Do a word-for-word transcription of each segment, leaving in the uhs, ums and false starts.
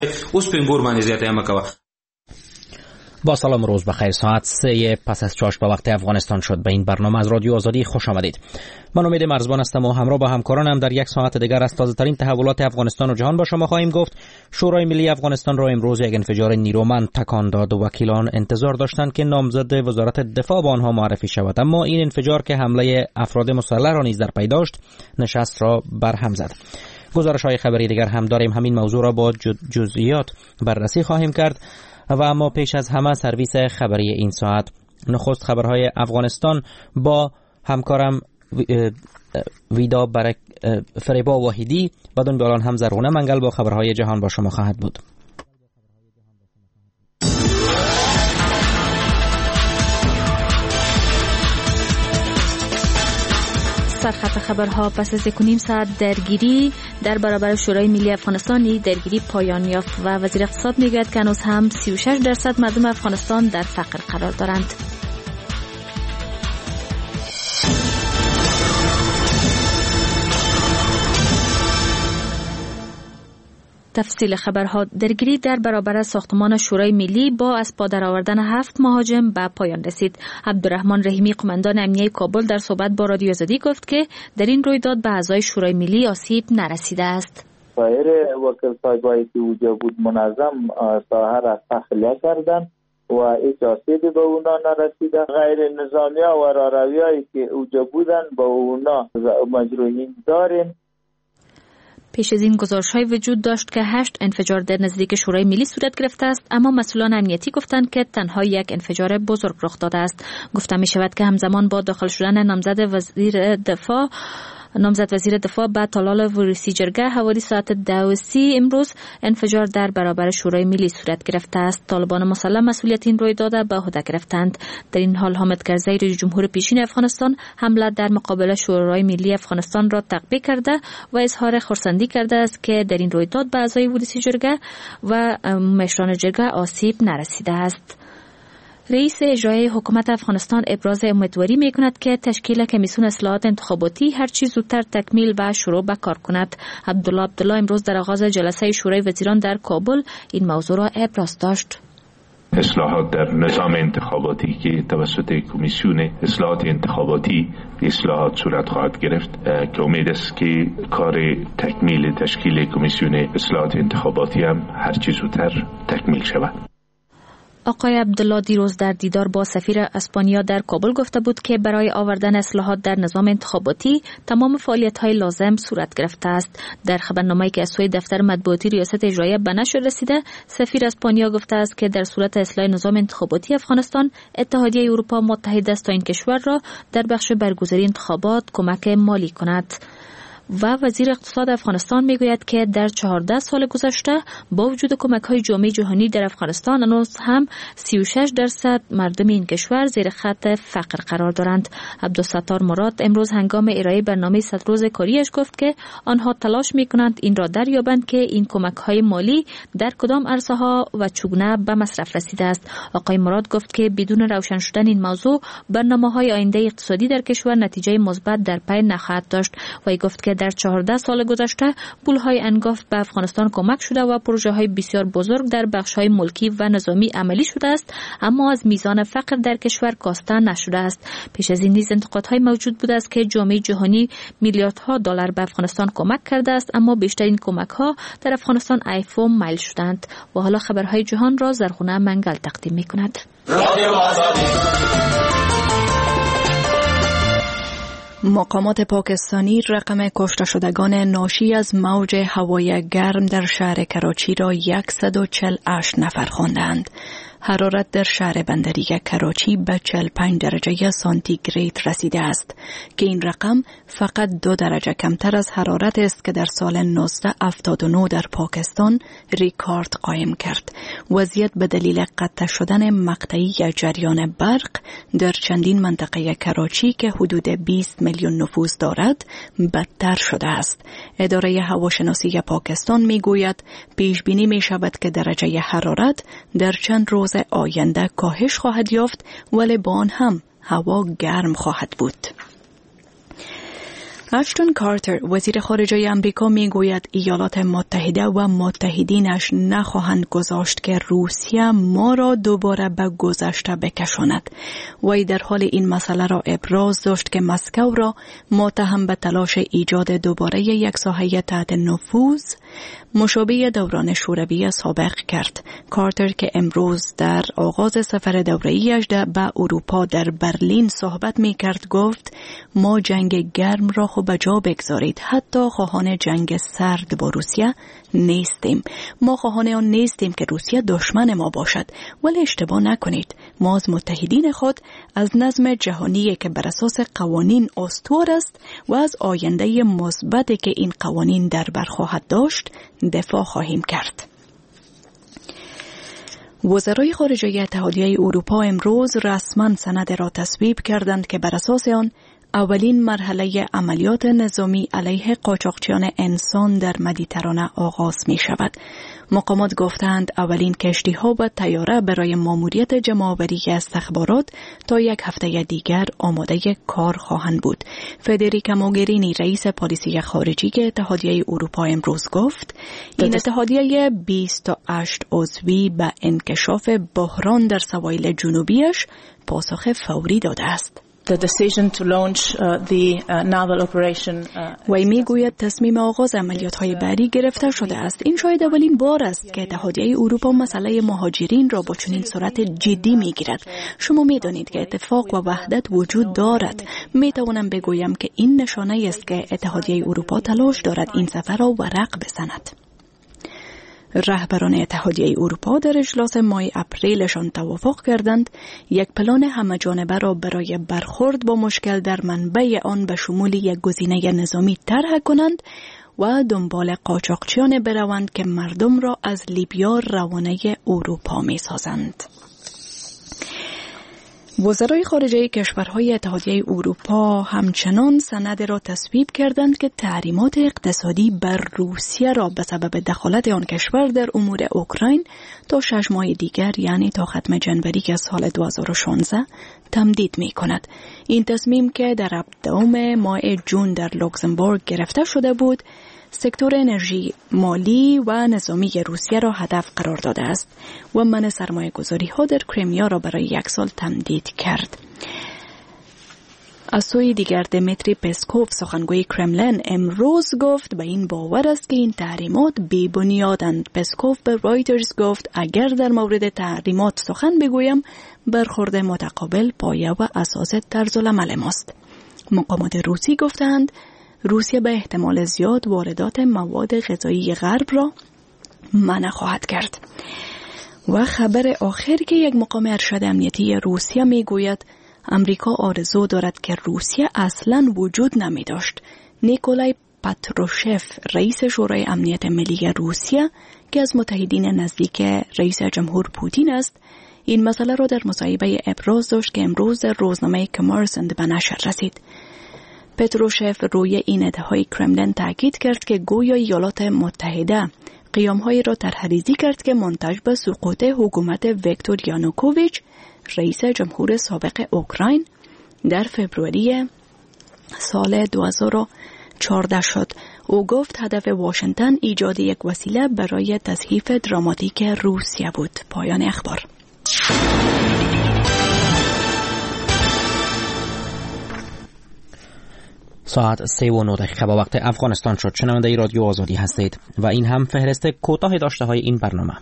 اوس په ګور باندې زیاته مکوه. با سلام روز بخیر. ساعت سه پس از چاش به وقت افغانستان شد. به این برنامه از رادیو آزادی خوش آمدید. من امید مرزبان هستم و همراه با همکارانم در یک ساعت دیگر از تازه ترین تحولات افغانستان و جهان با شما خواهیم گفت. شورای ملی افغانستان را امروز یک انفجار نیرومند تکان داد و وکیلان انتظار داشتند که نامزد وزارت دفاع با آنها معرفی شود، اما این انفجار که حمله افراد مسلح را نیز در پی داشت نشست را برهم زد. گزارش های خبری دیگر هم داریم. همین موضوع را با جزئیات بررسی خواهیم کرد و اما پیش از همه سرویس خبری این ساعت. نخست خبرهای افغانستان با همکارم ویدا برک فریبا واحدی، بدون بیالان هم زرغونه منگل با خبرهای جهان با شما خواهد بود. سرخط خبرها پس از یک و نیم ساعت درگیری در برابر شورای ملی افغانستانی درگیری پایان یافت و وزیر اقتصاد میگوید که هنوز هم سی و شش درصد مردم افغانستان در فقر قرار دارند. تفصیل خبرها. درگیری در برابر ساختمان شورای ملی با از پا درآوردن هفت مهاجم به پایان رسید. عبدالرحمن رحیمی قماندان امنیه کابل در صحبت با رادیو آزادی گفت که در این رویداد به اعضای شورای ملی آسیب نرسیده است. سایر وکیل صاحبایی که اونجا بود منظم ساحه را تخلیه کردن و هیچ آسیبی به اونا نرسیده. غیر نظامی ها و راروی هایی که اونجا بودن با اونا مجروحین داریم. پیش از این گزارش‌های وجود داشت که هشت انفجار در نزدیک شورای ملی صورت گرفته است، اما مسئولان امنیتی گفتند که تنها یک انفجار بزرگ رخ داده است. گفته می شود که همزمان با داخل شدن نامزد وزیر دفاع نامزد وزیر دفاع به طلال ورسی جرگه حوالی ساعت دو و سی امروز انفجار در برابر شورای ملی صورت گرفته است. طالبان مسلح مسئولیت این رویداد به عهده گرفتند. در این حال حامد کرزی رئیس جمهور پیشین افغانستان حمله در مقابل شورای ملی افغانستان را تقبیح کرده و اظهار خرسندی کرده است که در این رویداد به اعضای ورسی جرگه و مشران جرگه آسیب نرسیده است. رئیس اجرایی حکومت افغانستان ابراز امیدواری می‌کند که تشکیل کمیسیون اصلاحات انتخاباتی هر چه زودتر تکمیل و شروع به کار کند. عبدالله عبدالله امروز در آغاز جلسه شورای وزیران در کابل این موضوع را ابراز داشت. اصلاحات در نظام انتخاباتی که توسط کمیسیون اصلاحات انتخاباتی اصلاحات صورت خواهد گرفت که امید است که کار تکمیل تشکیل کمیسیون اصلاحات انتخاباتی هم هر چه زودتر تکمیل شود. آقای عبدالله دیروز در دیدار با سفیر اسپانیا در کابل گفته بود که برای آوردن اصلاحات در نظام انتخاباتی تمام فعالیت‌های لازم صورت گرفته است. در خبرنامه‌ای که از سوی دفتر مطبوعاتی ریاست اجراییه به نشر رسیده، سفیر اسپانیا گفته است که در صورت اصلاح نظام انتخاباتی افغانستان اتحادیه اروپا متحد است تا این کشور را در بخش برگزاری انتخابات کمک مالی کند. و وزیر اقتصاد افغانستان میگوید که در چهارده سال گذشته با وجود کمک‌های جامعه جهانی در افغانستان هنوز هم سی و شش درصد مردم این کشور زیر خط فقر قرار دارند. عبدالستار مراد امروز هنگام ارائه برنامه صد روز کاریش گفت که آنها تلاش میکنند این را دریابند که این کمک‌های مالی در کدام عرصه‌ها و چگونه به مصرف رسیده است. آقای مراد گفت که بدون روشن شدن این موضوع برنامه‌های آینده اقتصادی در کشور نتیجه مثبت در پی نخواهد داشت. و گفت که در چهارده سال گذشته پول‌های انگفت به افغانستان کمک شده و پروژه‌های بسیار بزرگ در بخش‌های ملکی و نظامی عملی شده است، اما از میزان فقر در کشور کاسته نشده است. پیش از این نیز انتقادهای موجود بوده است که جامعه جهانی میلیاردها دلار به افغانستان کمک کرده است، اما بیشترین کمک‌ها در افغانستان ایفون مایل شدند. و حالا خبرهای جهان را زرغونه منگل تقدیم می‌کند. مقامات پاکستانی رقم کشته شدگان ناشی از موج هوای گرم در شهر کراچی را صد و چهل و هشت نفر خواندند. حرارت در شهر بندری کراچی به چهل و پنج درجه سانتیگراد رسیده است که این رقم فقط دو درجه کمتر از حرارت است که در سال نوزده هفتاد و نه در پاکستان ریکارد قائم کرد. وضعیت به دلیل قطع شدن مقطعی جریان برق در چندین منطقه کراچی که حدود بیست میلیون نفوس دارد بدتر شده است. اداره هواشناسی پاکستان می گوید پیش بینی می شود که درجه حرارت در چند روز آینده کاهش خواهد یافت، ولی با آن هم هوا گرم خواهد بود. اشتون کارتر وزیر خارجه آمریکا میگوید ایالات متحده و متحدینش نخواهند گذاشت که روسیه ما را دوباره به گذشته بکشاند. وی در حال این مسئله را ابراز داشت که مسکو را متهم به تلاش ایجاد دوباره یک ساحه تحت نفوذ مشابه دوران شوروی سابق کرد. کارتر که امروز در آغاز سفر دوره‌ایش به اروپا در برلین صحبت می کرد گفت ما جنگ گرم را خوب به جا بگذارید. حتی خواهان جنگ سرد با روسیه نیستیم. ما خواهان آن نیستیم که روسیه دشمن ما باشد. ولی اشتباه نکنید. ما از متحدین خود از نظم جهانی که بر اساس قوانین استوار است و از آینده مثبتی که این قوانین در بر خواهد داشت دفاع خواهیم کرد. وزرای خارجه اتحادیه اروپا امروز رسما سند را تصویب کردند که بر اساس آن اولین مرحله عملیات نظامی علیه قاچاقچیان انسان در مدیترانه آغاز می شود. مقامات گفتند اولین کشتی ها و طیاره برای ماموریت جمع‌آوری استخبارات تا یک هفته دیگر آماده کار خواهند بود. فدریکا موگرینی رئیس پلیسی خارجی اتحادیه اروپا امروز گفت این اتحادیه بیست و هشت عضوی به انکشاف بحران در سواحل جنوبیش پاسخ فوری داده است. The decision to launch uh, the uh, naval operation uh, وی میگوید تصمیم آغاز عملیات های بری گرفته شده است. این شاید اولین بار است که اتحادیه اروپا مسئله مهاجرین را با چنین صورت جدی میگیرد. شما میدانید که اتفاق و وحدت وجود دارد. میتوانم بگویم که این نشانه است که اتحادیه اروپا تلاش دارد این سفر را ورق بزند. رهبران اتحادیه اروپا در اجلاس ماه اپریلشان توافق کردند یک پلان همه‌جانبه را برای برخورد با مشکل در منبع آن به شمول یک گزینه نظامی طرح کنند و دنبال قاچاقچیان بروند که مردم را از لیبیا روانه اروپا می‌سازند. وزرای خارجه کشورهای اتحادیه اروپا همچنان سند را تصویب کردند که تحریمات اقتصادی بر روسیه را به سبب دخالت آن کشور در امور اوکراین تا شش ماه دیگر یعنی تا ختم جنوری سال دو هزار و شانزده تمدید می کند. این تصمیم که در هفتم ماه جون در لوکزامبورگ گرفته شده بود سکتور انرژی مالی و نظامی روسیه را هدف قرار داده است و منع سرمایه گذاری ها در کریمیا را برای یک سال تمدید کرد. از سوی دیگر دمیتری پسکوف سخنگوی کرملین امروز گفت به این باور است که این تحریمات بی بنیادند. پسکوف به رایترز گفت اگر در مورد تحریمات سخن بگویم برخورد متقابل پایه و اساس طرز العمل ماست. مقامات روسی گفتند روسیه به احتمال زیاد واردات مواد غذایی غرب را منع خواهد کرد. و خبر آخر که یک مقام ارشد امنیتی روسیه می گوید امریکا آرزو دارد که روسیه اصلاً وجود نمی داشت. نیکولای پاتروشف رئیس شورای امنیت ملی روسیه که از متحدین نزدیک رئیس جمهور پوتین است این مسئله را در مصاحبه ابراز داشت که امروز در روزنامه کمرسند به نشر رسید. پتروشف روی این ادعای کرملین تاکید کرد که گویا ایالات متحده قیام‌هایی را طرح‌ریزی کرد که منتج به سقوط حکومت ویکتور یانوکوویچ رئیس جمهور سابق اوکراین در فوریه سال دو هزار و چهارده شد. او گفت هدف واشنگتن ایجاد یک وسیله برای تضعیف دراماتیک روسیه بود. پایان اخبار. ساعت سه و نه دقیقه با وقت افغانستان شد. شنونده رادیو آزادی هستید و این هم فهرست کوتاه داشته های این برنامه.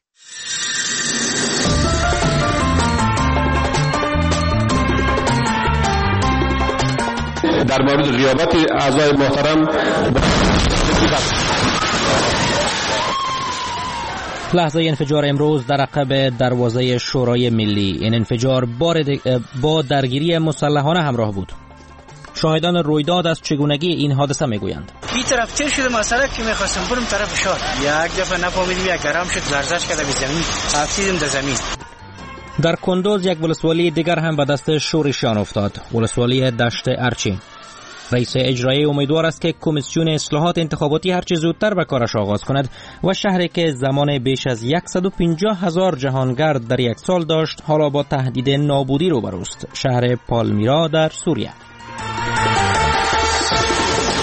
در مورد غیابت اعضای محترم لحظه انفجار امروز در عقب دروازه شورای ملی. این انفجار با درگیری مسلحانه همراه بود. شاهدان رویداد از چگونگی این حادثه میگویند. این طرف تیر شده مسئله که میخواستم برم طرف شار یک دفعه نفهمیدیم یک گرم شد لرزش کرده به زمین افتیدیم در زمین. در کندوز یک ولسوالی دیگر هم به دست شورشیان افتاد. ولسوالی دشت ارچی. رئیس اجرایی امیدوار است که کمیسیون اصلاحات انتخاباتی هرچه زودتر به کارش آغاز کند و شهری که زمان بیش از صد و پنجاه هزار جهانگرد در یک سال داشت حالا با تهدید نابودی روبروست. شهر پالمیرا در سوریه.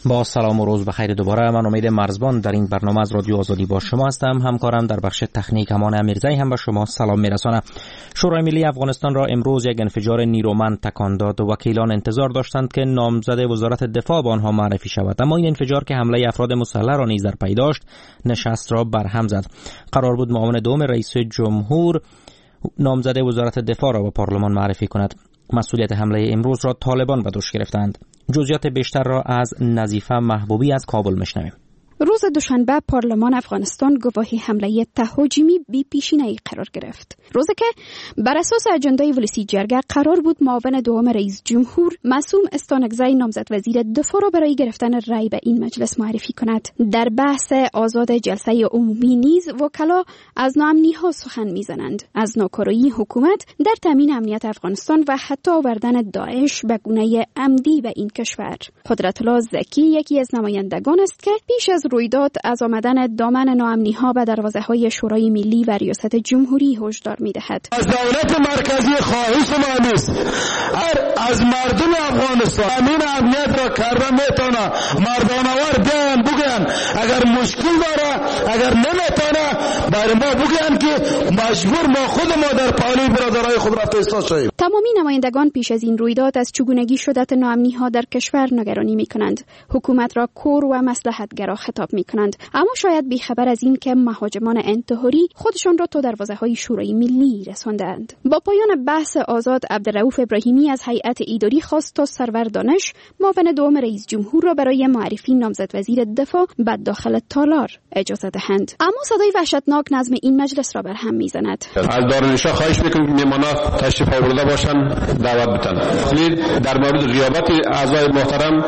با سلام و روز بخیر دوباره. من امید مرزبان در این برنامه از رادیو آزادی با شما هستم. همکارم در بخش تکنیک امان امیرزایی هم به شما سلام میرسانه. شورای ملی افغانستان را امروز یک انفجار نیرومند تکان داد و وکیلان انتظار داشتند که نامزد وزارت دفاع به آنها معرفی شود، اما این انفجار که حمله افراد مسلح را نیز در پی داشت نشست را برهم زد. قرار بود معاون دوم رئیس جمهور نامزد وزارت دفاع را به پارلمان معرفی کند. مسئولیت حمله امروز را طالبان به دوش گرفتند. جزئیات بیشتر را از نظیفه محبوبی از کابل میشنویم. روز دوشنبه پارلمان افغانستان گواهی حمله تهاجمی بی پیشینه‌ای قرار گرفت. روزی که بر اساس اجندای ولسی جرگه قرار بود معاون دوم رئیس جمهور معصوم استانکزی نامزد وزیر دفاع را برای گرفتن رأی به این مجلس معرفی کند. در بحث آزاد جلسه عمومی نیز وکلا از ناامنی‌ها سخن می‌زنند، از ناکارایی حکومت در تامین امنیت افغانستان و حتی آوردن داعش به گونه عمدی به این کشور. قدرت الله زکی یکی از نمایندگان است که پیش از رویداد از آمدن دامن ناامنی‌ها به دروازه‌های شورای ملی و ریاست جمهوری هشدار می‌دهد. از دولت مرکزی خواهش ما نیست از مردم افغانستان امین امنیت را کرده میتونه مردانوار بیان بگن اگر مشکل داره اگر نمیتونه برای ما بگن که مجبور ما خود ما در پالی برادرای خود رفته ایستاد شویم. تمامی نمایندگان پیش از این رویداد از چگونگی شدت ناامنی‌ها در کشور نگرانی می‌کنند. حکومت را کور و مصلحت‌گرا خطاب می‌کنند، اما شاید بی‌خبر از این که مهاجمان انتحاری خودشان را تا دروازه‌های شورای ملی رساندند. با پایان بحث آزاد، عبدالرؤوف ابراهیمی از هیئت اداری خواست تا سرور دانش معاون دوم رئیس جمهور را برای معرفی نامزد وزیر دفاع به داخل تالار اجازه دهند، اما صدای وحشتناک نظم این مجلس را برهم می‌زند. از دارالانشا خواهش می‌کنیم که میهمانان تشریف آورده باشند، دعوت بدن. ولی در مورد غیابت اعضای محترم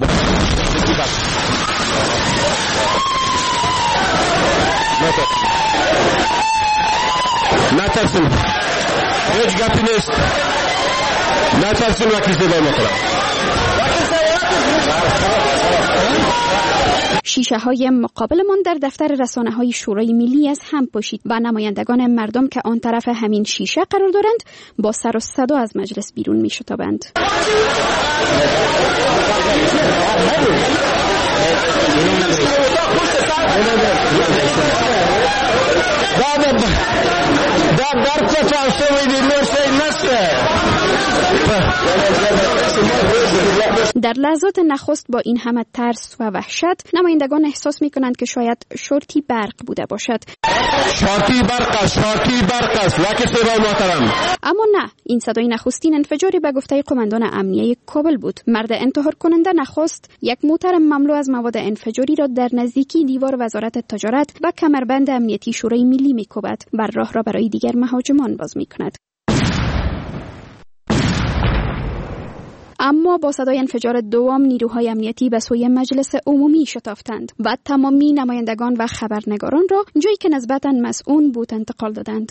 نترسیم، هیچ گپی نیست، نترسیم. وکیل صدای محترم، شیشه های مقابلمان در دفتر رسانه های شورای ملی از هم پاشید و نمایندگان مردم که آن طرف همین شیشه قرار دارند با سر و صدا از مجلس بیرون می شتابند. در لحظات نخست با این همه ترس و وحشت نمایندگان احساس می کنند که شاید شورتی برق بوده باشد. شورتی برق است، شورتی برق است، وکیل صدای محترم. اما نه، این صدای نخستین انفجاری به گفته قماندان امنیه کابل بود. مرد انتحار کننده نخست یک موتر مملو از مواد انفجاری را در نزدیکی دیوار وزارت تجارت و کمربند امنیتی شورای ملی می‌کوبد و راه را برای دیگر مهاجمان باز می‌کند. اما با صدای انفجار دوم نیروهای امنیتی به سوی مجلس عمومی شتافتند و تمامی نمایندگان و خبرنگاران را جایی که نسبتاً مسئول بود انتقال دادند.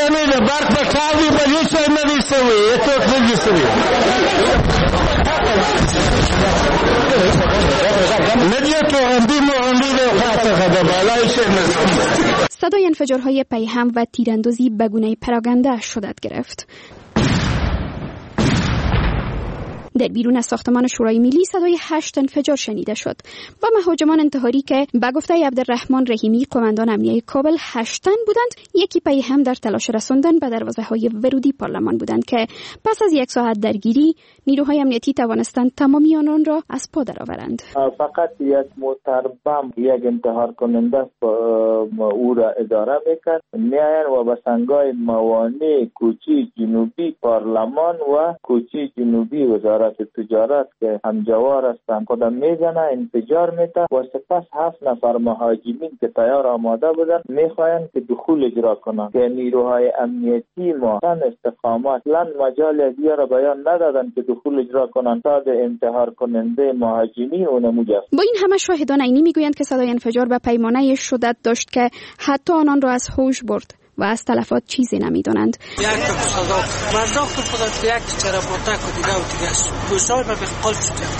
صدای انفجارهای پیهم و تیراندازی به گونه پراگنده شدت گرفت. در بیرون از ساختمان شورای ملی صدای هشت انفجار شنیده شد و مهاجمان انتحاری که به گفته عبدالرحمن رحیمی قماندان امنیه کابل هشتن بودند، یکی پی هم در تلاش رساندن به دروازه‌های ورودی پارلمان بودند که پس از یک ساعت درگیری نیروهای امنیتی توانستند تمامی آنان را از پا درآورند. فقط یک موتر بم یک انتحار کننده او را اداره میکرد. میاین و به سنگای موانع کوچی جنوبی پارلمان و کوچی جنوبی وزارت تجارت که همجوار هستند خودم میزنه، انفجار میته و سپس هفت نفر مهاجمین که تیار آماده بودن میخواین که دخول اجرا کنن که نیروهای امنیتی ما تن استقامت لن مجال دیگر را بیان ندادن که دخول اجرا کنن تا د انتحار کننده مهاجمین و نموجه. با این همه شاهدان عینی میگویند که صدای انفجار به پیمانه شدت داشت که حتی آنان را از هوش برد و از تلفات چیزی نمیدانند. یک تا صدا پرداخت خودت یک چرا بوتک و دیگه و دیگه گوشای به بخال شده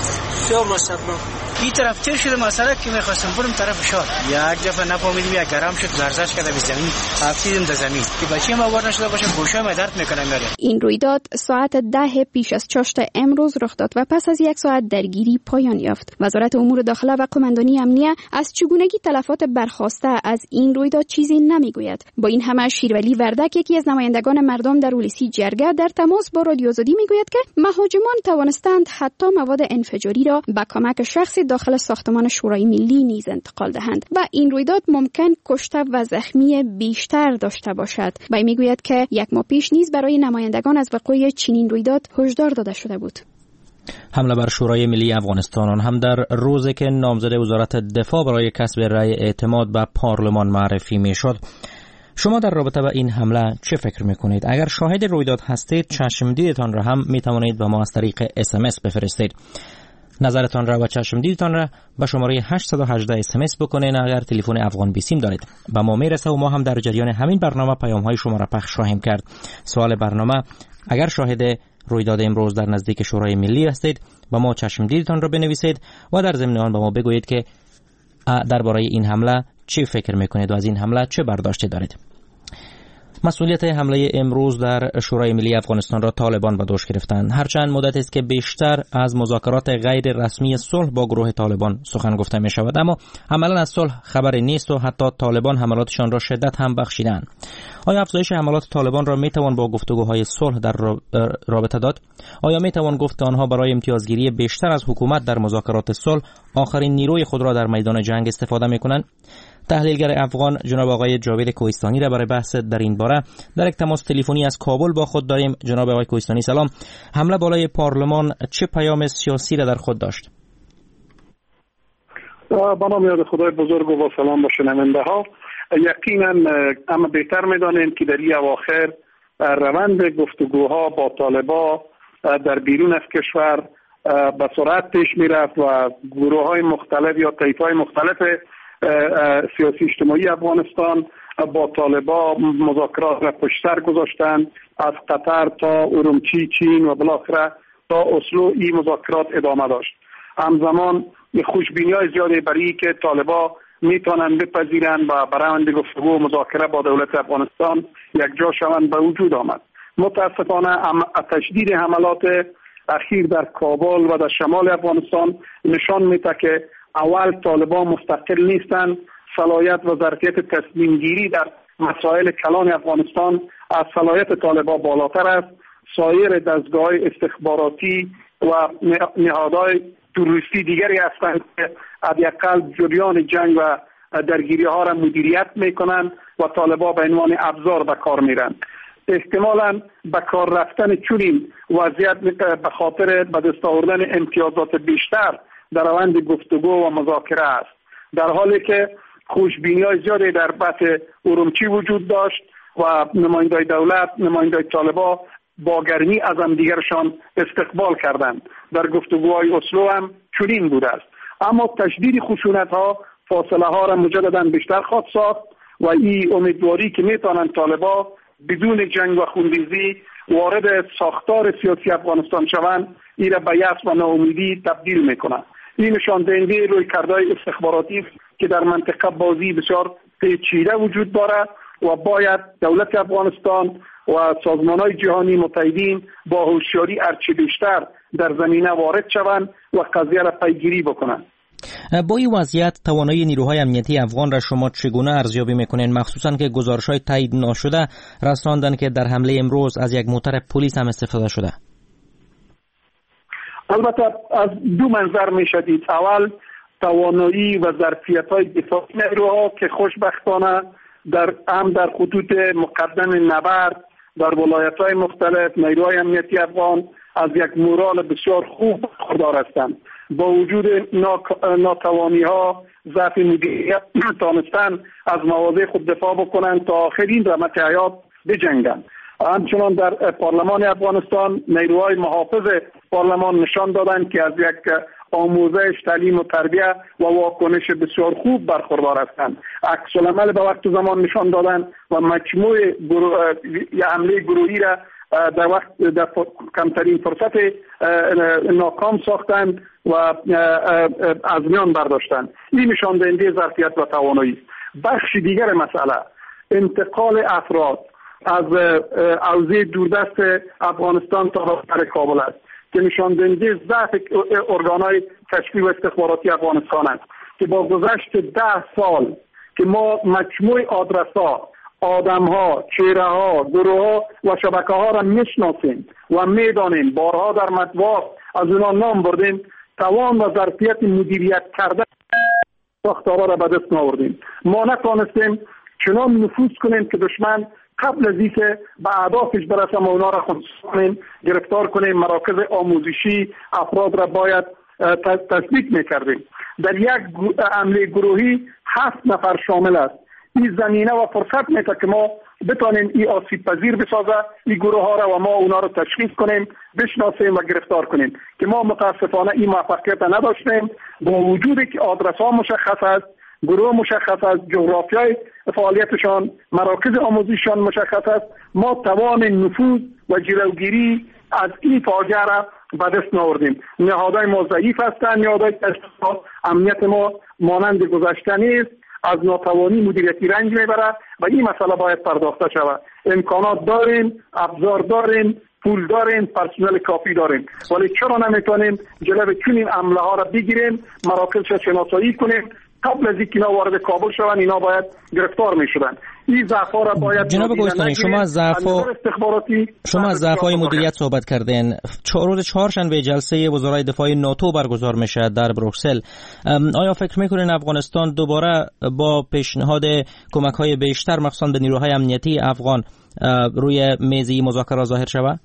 بسیار مصدوم. این طرف تیر شده مسئله که میخواستم برم طرف شار. یک دفعه نفهمیدم یا گرم شد لرزش کرده به زمین. افتیدم در زمین. که بچه‌م آوار نشده باشه گوشه‌ام درد میکنه میره. این رویداد ساعت ده پیش از چاشت امروز رخ داد و پس از یک ساعت درگیری پایان یافت. وزارت امور داخله و قماندانی امنیه از چگونگی تلفات برخاسته از این رویداد چیزی نمیگوید. با این همه شیرولی وردک یکی از نمایندگان مردم در ولسی جرگه در تماس با رادیو آزادی میگوید که مهاجمان توانستند حتی مواد انفجاری را به کمک شخصی داخل ساختمان شورای ملی نیز انتقال دهند و این رویداد ممکن کشته و زخمی بیشتر داشته باشد. و میگوید که یک ماه پیش نیز برای نمایندگان از وقوع چنین رویداد هشدار داده شده بود. حمله بر شورای ملی افغانستان هم در روزی که نامزد وزارت دفاع برای کسب رأی اعتماد به پارلمان معرفی میشد. شما در رابطه با این حمله چه فکر میکنید؟ اگر شاهد رویداد هستید چشمدیدتان را هم میتوانید به ما از طریق اس ام اس بفرستید. نظرتان را و چشمدیدتان را به شماره هشت یک هشت اس ام اس بکنید اگر تلفن افغان بیسیم دارید. به ما میرسه و ما هم در جریان همین برنامه پیام های شما را پخش خواهیم کرد. سوال برنامه: اگر شاهد رویداد امروز در نزدیک شورای ملی هستید با ما چشمدیدتان را بنویسید و در ضمن آن به ما بگویید که درباره این حمله چی فکر میکنید و از این حمله چه برداشتی دارید. مسئولیت حمله امروز در شورای ملی افغانستان را طالبان به دوش گرفتند. هرچند مدت است که بیشتر از مذاکرات غیر رسمی صلح با گروه طالبان سخن گفته می شود، اما عملا از صلح خبری نیست و حتی طالبان حملاتشان را شدت هم بخشیدند. آیا افزایش حملات طالبان را می توان با گفتگوهای صلح در رابطه داد؟ آیا می توان گفت که آنها برای امتیازگیری بیشتر از حکومت در مذاکرات صلح آخرین نیروی خود را در میدان جنگ استفاده می کنند؟ تحلیلگر افغان جناب آقای جاوید کوهستانی را برای بحث در این باره در یک تماس تلفنی از کابل با خود داریم. جناب آقای کوهستانی سلام. حمله بالای پارلمان چه پیام سیاسی را در خود داشت؟ با نام یاد خدای بزرگ و با سلام با شنونده ها. یقینا اما بهتر می‌دانیم که در این اواخر روند گفتگوها با طالبان در بیرون از کشور به سرعت پیش می‌رفت و گروه‌های مختلف یا طیف‌های مختلف سیاسی اجتماعی افغانستان با طالبان مذاکرات را پشت سر گذاشتند. از قطر تا ارومچی، چین و بالاخره تا اسلو این مذاکرات ادامه داشت. همزمان خوشبینی‌های زیادی برای که طالبان میتونن بپذیرن و برای گفتگو و مذاکره با دولت افغانستان یک جا شوند به وجود آمد. متاسفانه تشدید حملات اخیر در کابل و در شمال افغانستان نشان میده که اول طالبان مستقل نیستند، صلاحیت و ظرفیت تصمیم گیری در مسائل کلان افغانستان از صلاحیت طالبان بالاتر است. سایر دستگاه‌های استخباراتی و نهادهای تروریستی دیگری هستند که حداقل جریان جنگ و درگیری ها را مدیریت میکنند و طالبان به عنوان ابزار به کار میرند. احتمالاً به کار رفتن چنین وضعیت به خاطر به دست آوردن امتیازات بیشتر در روند گفتگو و مذاکره است، در حالی که خوشبینی‌های زیادی در بحث ارومچی وجود داشت و نمایندای دولت، نمایندای طالبان با گرمی از هم دیگرشان استقبال کردند. در گفتگوهای اسلو هم چنین بوده است. اما تشدید خشونت‌ها فاصله ها را مجددا بیشتر خواهد ساخت و این امیدواری که میتونن طالبان بدون جنگ و خونریزی وارد ساختار سیاسی افغانستان شوند، این را به یأس و ناامیدی تبدیل میکنند. این نشان دهنده رویکردهای استخباراتی که در منطقه بازی بسیار پیچیده وجود دارد و باید دولت افغانستان و سازمان‌های جهانی متحدین با هوشیاری هرچه بیشتر در زمینه وارد شوند و قضیه را پیگیری بکنند. با این وضعیت توانایی نیروهای امنیتی افغان را شما چگونه ارزیابی میکنین، مخصوصا که گزارش‌های تایید ناشده رساندن که در حمله امروز از یک موتر پلیس هم استفاده شده؟ البته از دو منظر میشدید. اول توانایی و ظرفیت‌های دفاعی نیروها که خوشبختانه در هم در خطوط مقدم نبرد در ولایت‌های مختلف نیروهای امنیتی افغان از یک مورال بسیار خوب برخوردار هستند. با وجود ناتوانی‌ها، ضعف مدیریت تانستن از مواضع خود دفاع بکنند تا آخرین رمق حیات بجنگند. همچنان در پارلمان افغانستان نیروهای محافظ پارلمان نشان دادند که از یک آموزش، تعلیم و تربیت و واکنش بسیار خوب برخوردار هستند. عکس العمل به وقت زمان نشان دادند و مجموع گروه یا حمله گروهی را در وقت در کمترین فرصت ناکام ساختند و از میان برداشتند. این نشان دهنده ظرفیت و توانایی است. بخش دیگر مسئله انتقال افراد از حوزه دوردست افغانستان تا در کابل است که نشان دهنده ضعف ارگان‌های کشفی و استخباراتی افغانستان است که با گذشت ده سال که ما مجموع آدرس‌ها، آدم‌ها، چهره‌ها، گروه‌ها و شبکه‌ها را میشناسیم و میدانیم، بارها در مطبوعات از اونا نام بردیم، توان و ظرفیت مدیریت کردن ساختارها را به دست آوردیم. ما نتوانستیم چنان نفوذ کنیم که دشمن قبل از اینکه به اهدافش برسه ما اونا را خودساز کنیم، گرفتار کنیم. مراکز آموزشی افراد را باید تصدیق میکردیم. در یک حمله گروهی هفت نفر شامل است. این زمینه و فرصت میده که ما بتانیم این آسیب پذیر بسازه این گروه ها را و ما اونا را تشخیص کنیم، بشناسیم و گرفتار کنیم که ما متاسفانه این موفقیت نداشتیم. با وجودی که آدرس ها مشخص است، گروه مشخص است، جغرافیای فعالیتشان، مراکز آموزششان مشخص است، ما توان نفوذ و جلوگیری از این فاجعه را به دست نآوردیم. نهادهای ما ضعیف هستند، نهادهای تشخیصات امنیت ما مانند گذشته نیست، از ناتوانی مدیریتی رنج میبره و این مسئله باید پرداخته شود. امکانات داریم، ابزار داریم، پول داریم، پرسنل کافی داریم، ولی چرا نمیتونیم جلوی چنین حمله ها را بگیریم، مراکزش شناسایی کنیم؟ قبل از اینکه اینا وارد کابل شوند اینا باید گرفتار میشدن. این ضعف‌ها را باید جناب کوهستانی، شما از ضعف‌ها شما از ضعف‌های مدیریت صحبت کردین. روز چهارشنبه جلسه وزرای دفاع ناتو برگزار میشه در بروکسل. آیا فکر میکنین افغانستان دوباره با پیشنهاد کمک‌های بیشتر مخصوصا به نیروهای امنیتی افغان روی میز مذاکره ظاهر شود؟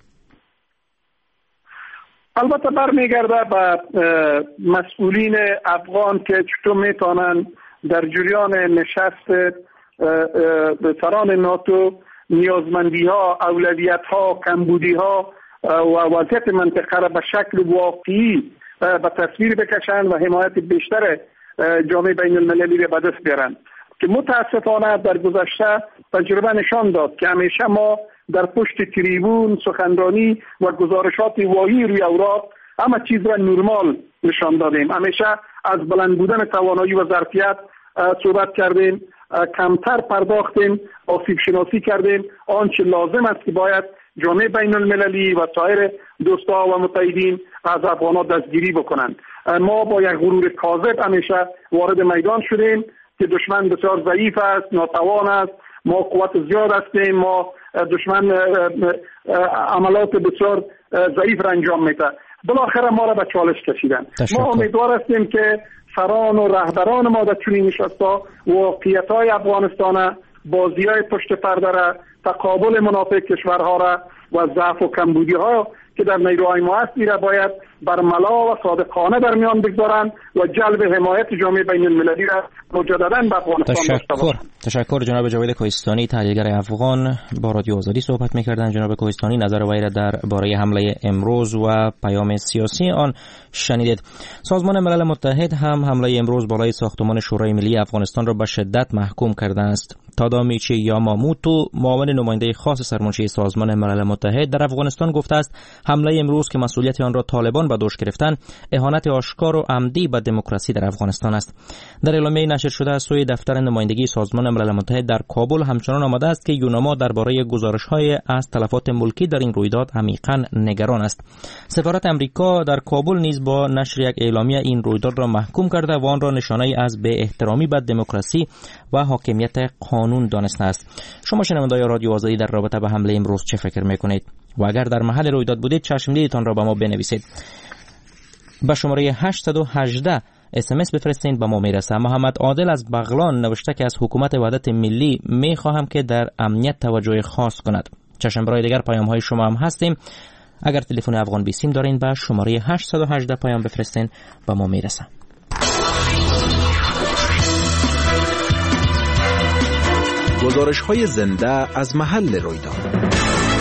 البته برمیگرده به مسئولین افغان که چطور میتونن در جریان نشست سران ناتو نیازمندی ها، اولویت ها، کمبودی ها و وضعیت منطقه را به شکل واقعی به تصویر بکشن و حمایت بیشتر جامعه بین المللی را به دست بیارن که متاسفانه در گذشته تجربه نشان داد که همیشه ما در پشت تریبون سخنرانی و گزارشات واهی روی اوراق همه چیز را نرمال نشان دادیم. همیشه از بلند بودن توانایی و ظرفیت صحبت کردیم، کمتر پرداختیم، آسیب شناسی کردیم. آنچه لازم است که باید جامعه بین المللی و سایر دوستا و متحدین از افغان‌ها دستگیری بکنند. ما با یک غرور کاذب همیشه وارد میدان شدیم که دشمن بسیار ضعیف است، ناتوان است، ما قوت زیاد هستیم، ما دشمن عملات بسیار ضعیف را انجام میده. بالاخره ما را به چالش کشیدن. ما امیدوار هستیم که سران و رهبران ما در چنین نشست‌ها واقعیت‌های افغانستان، بازی‌های پشت پرده را، تقابل منافع کشورها را و ضعف و کمبودی‌ها که در نیروهای ما هست را باید برملا و صادقانه در میان بگذارند و جلب حمایت جامعه بین المللی را مجددا به افغانستان تشکر. تشکر جناب جاوید کوهستانی، تحلیلگر افغان با رادیو آزادی صحبت می‌کردند. جناب کوهستانی نظر وی را درباره حمله امروز و پیام سیاسی آن شنیدید. سازمان ملل متحد هم حمله امروز بالای ساختمان شورای ملی افغانستان را به شدت محکوم کرده است. تادامیچی یاماموتو، معاون نماینده خاص سرمنشی سازمان ملل متحد در افغانستان گفته است حمله امروز که مسئولیت آن را طالبان به دوش گرفتند اهانت آشکار و عمدی به دموکراسی در افغانستان است. در اعلامیه نشر شده از سوی دفتر نمایندگی سازمان ملل متحد در کابل همچنان آمده است که یوناما درباره گزارش‌های از تلفات ملکی در این رویداد عمیقاً نگران است. سفارت امریکا در کابل نیز با نشر یک اعلامیه این رویداد را محکوم کرده و آن را نشانه‌ای از بی احترامی به دموکراسی و حاکمیت قانون دانسته است. شما شنوندگان رادیو آزادی در رابطه به حمله امروز چه فکر می‌کنید؟ و اگر در محل رویداد بودید چشم‌دیدتان را به ما بنویسید. به شماره هشت یک هشت اس ام اس بفرستید، به ما میرسه. محمد عادل از بغلان نوشته که از حکومت وحدت ملی میخواهم که در امنیت توجه خاص کند. چشم برای دیگر پیام های شما هم هستیم. اگر تلفن افغان بیسیم دارین به شماره هشت یک هشت پیام بفرستین، به ما میرسه. گزارش های زنده از محل رویداد.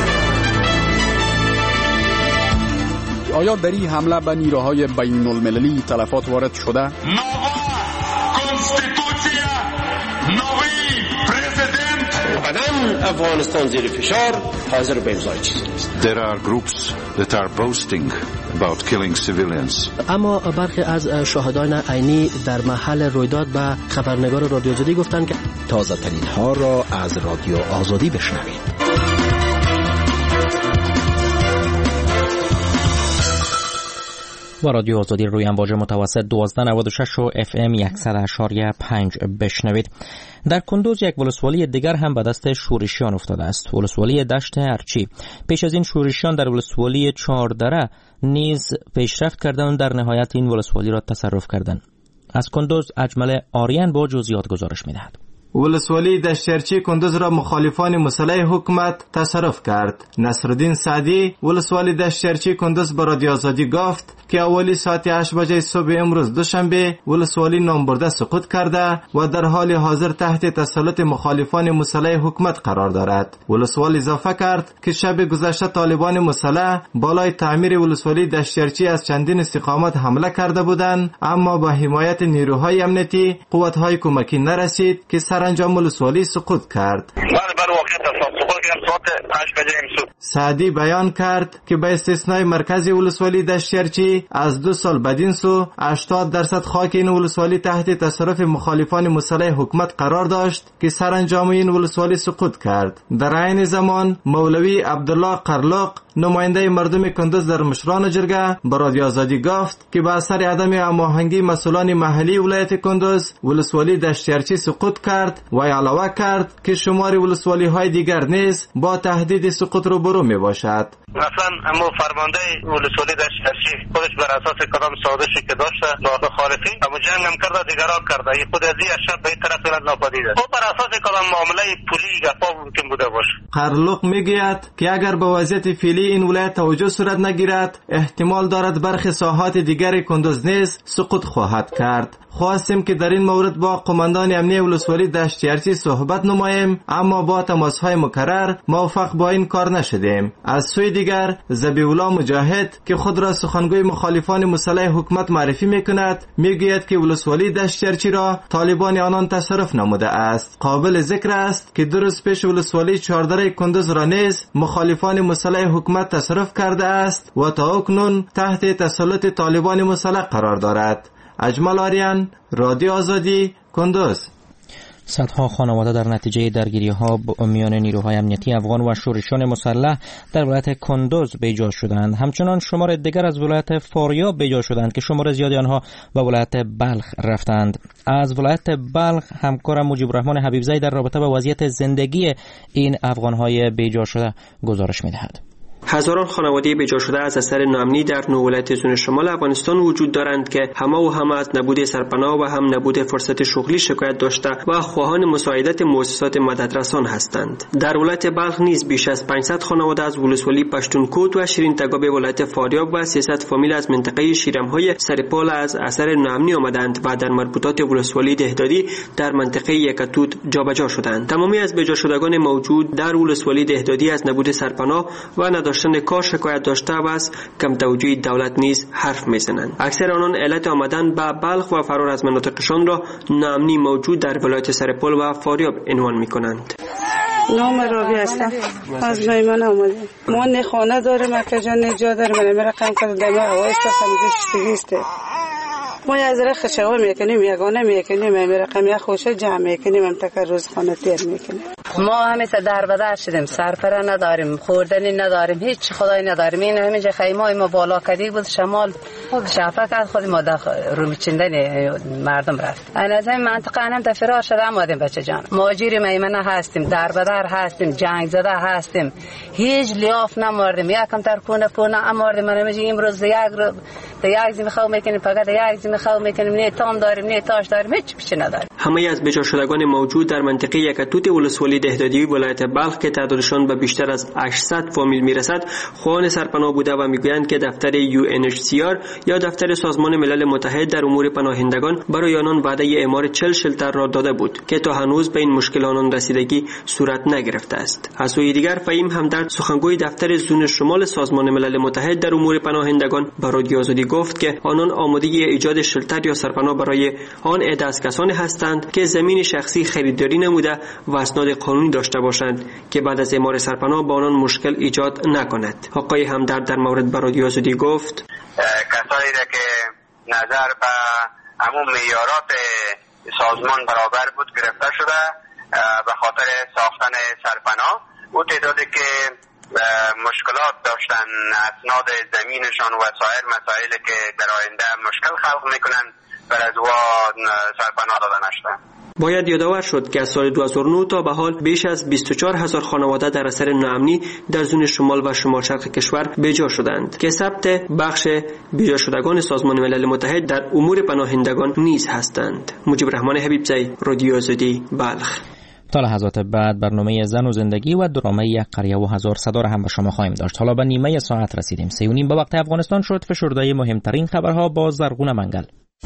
آیا در این حمله به نیروهای بین المللی تلفات وارد شده؟ نووا کنستیتوسیا، نوی پرزیدنت. قدم افغانستان زیر فشار حاضر به امضای چیزی نیست. There are groups that are boasting about killing civilians. اما برخی از شاهدان عینی در محل رویداد به خبرنگار رادیو آزادی گفتند که تازه ترین ها را از رادیو آزادی بشنوید. و رادیو آزادی روی امواج متوسط دوازده نود و شش و اف ام صد و اشاری پنج بشنوید. در کندوز یک ولسوالی دیگر هم به دست شورشیان افتاده است، ولسوالی دشت ارچی. پیش از این شورشیان در ولسوالی چهاردره نیز پیشرفت کردند، در نهایت این ولسوالی را تصرف کردند. از کندوز اجمل آریان با جزئیات گزارش می‌دهد. ولسوالی دشترچی کندوز را مخالفان مسلح حکومت تصرف کرد. نصرالدین سعدی ولسوالی دشترچی کندوز به رادیو آزادی گفت که اولی ساعت هشت بجه صبح امروز دوشنبه ولسوالی نامبرده سقوط کرده و در حال حاضر تحت تسلط مخالفان مسلح حکومت قرار دارد. ولسوالی اضافه کرد که شب گذشته طالبان مسلح بالای تعمیر ولسوالی دشترچی از چندین استقامت حمله کرده بودند، اما با حمایت نیروهای امنیتی قوت‌های کمکی نرسید که سرانجام ولسوالی سقوط کرد. سعدی بیان کرد که به استثنای مرکز ولسوالی دشترچی از دو سال بدین سو هشتاد درصد خاک این ولسوالی تحت تصرف مخالفان مسلح حکومت قرار داشت که سرانجام این ولسوالی سقوط کرد. در عین زمان مولوی عبدالله قرلق نماینده مردم کندوز در مشران جرگه به رادیو آزادی گفت که به اثر عدم هماهنگی مسئولان محلی ولایت کندوز ولسوالی دشترچی سقوط کرد و علاوه کرد که شمار ولسوالی های دیگر نیز با تهدید سقوط روبرو می باشد. مثلا اما فرمانده ولسوالی دشترچی خودش بر اساس کدام سازشی که داشته با مخالفین اما جنگ هم کرده دیگران کرده، این خود از این شب به این طرف ولد ناپدید است. بر اساس کدام معامله پولی گپا ممکن بوده باشه. قرلق میگوید که اگر به وضعیت فعلی این ولایت توجه صورت نگیرد احتمال دارد برخی ساحات دیگر کندوز نیز سقوط خواهد کرد. خواستیم که در این مورد با قماندان امنیه ولسوالی دشترچی صحبت نماییم، اما با تماس‌های مکرر موفق با این کار نشدیم. از سوی دیگر ذبیح‌الله مجاهد که خود را سخنگوی مخالفان مسلح حکومت معرفی میکند میگوید که ولسوالی دشترچی را طالبان آنان تصرف نموده است. قابل ذکر است که دو روز پیش ولسوالی چهاردره کندوز را نیز مخالفان مسلح حکومت تصرف کرده است و تا اکنون تحت تسلط طالبان مسلح قرار دارد. اجمل آریان، رادیو آزادی، کندوز. صدها خانواده در نتیجه درگیری‌ها میان نیروهای امنیتی افغان و شورشیان مسلح در ولایت کندوز بیجا شدند. همچنان شمار دیگر از ولایت فاریاب بیجا شدند که شمار زیادی آنها به ولایت بلخ رفتند. از ولایت بلخ همکارم مجیب الرحمن حبیبزی در رابطه با وضعیت زندگی این افغان‌های بیجا شده گزارش می‌دهد. هزاران خانواده بیجا شده از اثر ناامنی در نو ولایت زون شمال افغانستان وجود دارند که همه و همه از نبود سرپناه و هم نبود فرصت شغلی شکایت داشته و خواهان مساعدت مؤسسات مددرسان هستند. در ولایت بلخ نیز بیش از پانصد خانواده از ولسوالی پشتونکوت و شیرین تگاب ولایت فاریاب و سیصد فامیل از منطقه شیرمهای سرپال از اثر ناامنی آمدند و در مربوطات ولسوالی دهدادی در منطقه یکتوت جابجا شدند. تمامی از بیجا شدگان موجود در ولسوالی دهدادی از نبود سرپناه و نداشتن کار شکایت داشته و از کم توجهی دولت نیز حرف میزنند. اکثر آنان علت آمدن به بلخ و فرار از مناطقشان را ناامنی موجود در ولایت سرپل و فاریاب عنوان میکنند. نام رابی هستم، از میمن آمدیم. ما نه خانه داریم، اکا جان نه جا داریم، نه رقم کرده دمه هوای استاسم دیشتگیسته. ما از رخ خشوه میکنیم، یگانه میکنیم، می رقم یک خوشه جمع میکنیم، هم تک روز خانه تیر میکنیم. ما همیشه در بدر شدیم، سرپره نداریم، خوردنی نداریم، هیچ خدایی نداریم. این همینجا خیمه ما بالا کدی بود، شمال شفا کرد، خود ما در رو میچندن مردم رفت. این از این منطقه هم تفرار شده آمدیم بچه جان. ماجیر میمنه هستیم، در بدر هستیم، جنگ زده هستیم، هیچ لیاف نماردیم، یکم تر کونه پونه اماردیم. من همیشه امروز یک رو یک زمین خو میکنیم، فقط یک زمین خو میکنیم، نه تام داریم نه تاش داریم، هیچ چیزی نداریم. همه از بیجا شدگان موجود در منطقه یکتوت ولسوالی دهدادی ولایت بلخ که تعدادشان به بیشتر از هشتصد فامیل میرسد خواهان سرپناه بوده و میگویند که دفتر یو ان اچ سی آر یا دفتر سازمان ملل متحد در امور پناهندگان برای آنان وعده اعمار چهل شلتر را داده بود که تا هنوز به این مشکل آنان رسیدگی صورت نگرفته است. از سوی دیگر فهیم همدرد سخنگوی دفتر زون شمال سازمان ملل متحد در امور پناهندگان به رادیو آزادی گفت که آنان آماده ایجاد شلتر یا سرپناه برای آن عده از کسانی هستند که زمین شخصی خریداری نموده و اسناد قانونی داشته باشند که بعد از اعمار سرپناه با آنان مشکل ایجاد نکند. آقای همدرد در مورد به رادیو آزادی گفت کسانی که نظر به همون معیارات سازمان برابر بود گرفته شده به خاطر ساختن سرپناه، او تعدادی که مشکلات داشتن اسناد زمینشان و سایر مسائلی که در آینده مشکل خلق میکنن بر از وا سرپناه داده نشدن. باید یادآور شد که از سال دو هزار و نه تا به حال بیش از بیست و چهار هزار خانواده در اثر ناامنی در زون شمال و شمال شرق کشور بجا شدند که ثبت بخش بجا شدگان سازمان ملل متحد در امور پناهندگان نیز هستند. مجیب رحمان حبیبزی، رادیو آزادی، بلخ. تا لحظات بعد برنامه زن و زندگی و درامه یک قریه و هزار صدا را هم به شما خواهیم داشت. حالا به نیمه ساعت رسیدیم. سه و نیم به وقت افغانستان شد. فشردهای مهمترین خبرها با زرغون منگل.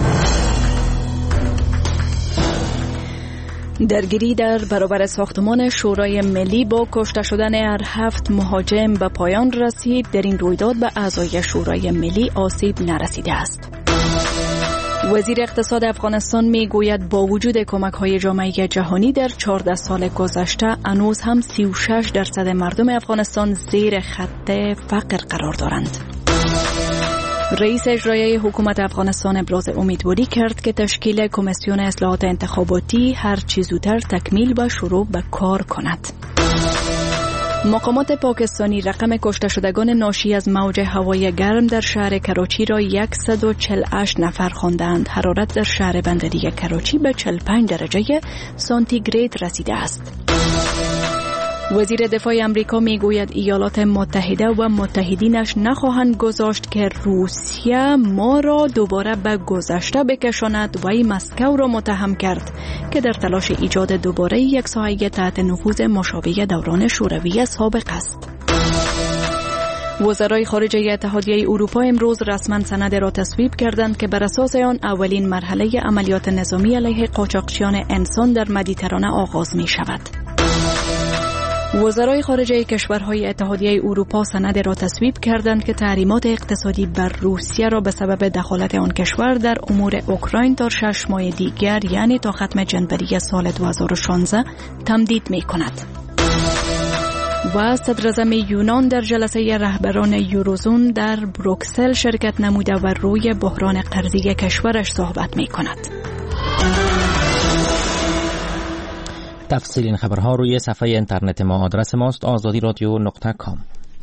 درگیری در برابر ساختمان شورای ملی با کشته شدن هر هفت مهاجم به پایان رسید. در این رویداد به اعضای شورای ملی آسیب نرسیده است. وزیر اقتصاد افغانستان می گوید با وجود کمک های جامعه جهانی در چهارده سال گذشته هنوز هم سی و شش درصد مردم افغانستان زیر خط فقر قرار دارند. رئیس اجرایی حکومت افغانستان ابراز امیدواری کرد که تشکیل کمیسیون اصلاحات انتخاباتی هر چه زودتر تکمیل و شروع به کار کند. مقامات پاکستانی رقم کشته شدگان ناشی از موج هوای گرم در شهر کراچی را صد و چهل و هشت نفر خواندند. حرارت در شهر بندری کراچی به چهل و پنج درجه سانتیگراد رسیده است. وزیر دفاع امریکا میگوید ایالات متحده و متحدینش نخواهند گذاشت که روسیه ما را دوباره به گذشته بکشاند و این مسکو را متهم کرد که در تلاش ایجاد دوباره یک ساحه تحت نفوذ مشابه دوران شوروی سابق است. وزرای خارجه اتحادیه اروپا امروز رسما سند را تصویب کردند که بر اساس آن اولین مرحله عملیات نظامی علیه قاچاقچیان انسان در مدیترانه آغاز می شود. وزرای خارجه کشورهای اتحادیه اروپا سند را تصویب کردند که تحریمات اقتصادی بر روسیه را به سبب دخالت آن کشور در امور اوکراین تا شش ماه دیگر یعنی تا ختم جنوری سال دو هزار و شانزده تمدید می کند. و صدر اعظم یونان در جلسه رهبران یوروزون در بروکسل شرکت نموده و روی بحران قرضی کشورش صحبت می کند. تفصیل این خبرها روی صفحه اینترنت ما. آدرس ماست آزادی رادیو نقطه کام.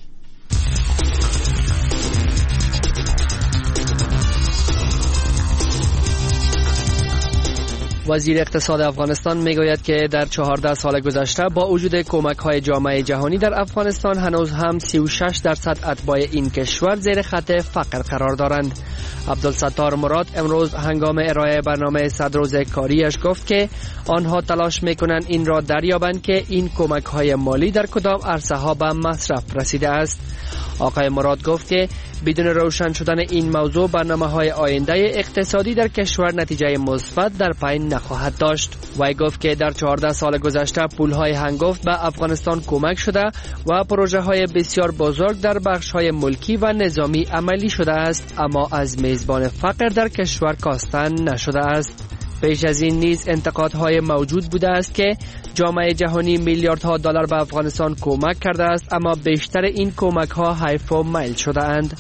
وزیر اقتصاد افغانستان میگوید که در چهارده سال گذشته با وجود کمک‌های جامعه جهانی در افغانستان هنوز هم سی و شش درصد اتباع این کشور زیر خط فقر قرار دارند. عبدالستار مراد امروز هنگام ارائه برنامه صد روزه کاریش گفت که آنها تلاش میکنند این را دریابند که این کمک‌های مالی در کدام عرصه‌ها به مصرف رسیده است. آقای مراد گفت که بدون روشن شدن این موضوع برنامه‌های آینده اقتصادی در کشور نتیجه مثبت در پی نخواهد داشت. وی گفت که در چهارده سال گذشته پول‌های هنگفت به افغانستان کمک شده و پروژه‌های بسیار بزرگ در بخش‌های ملکی و نظامی عملی شده است، اما از میزبان فقر در کشور کاستن نشده است. پیش از این نیز انتقادهای موجود بوده است که جامعه جهانی میلیاردها دلار به افغانستان کمک کرده است، اما بیشتر این کمک‌ها حیف و میل شده اند.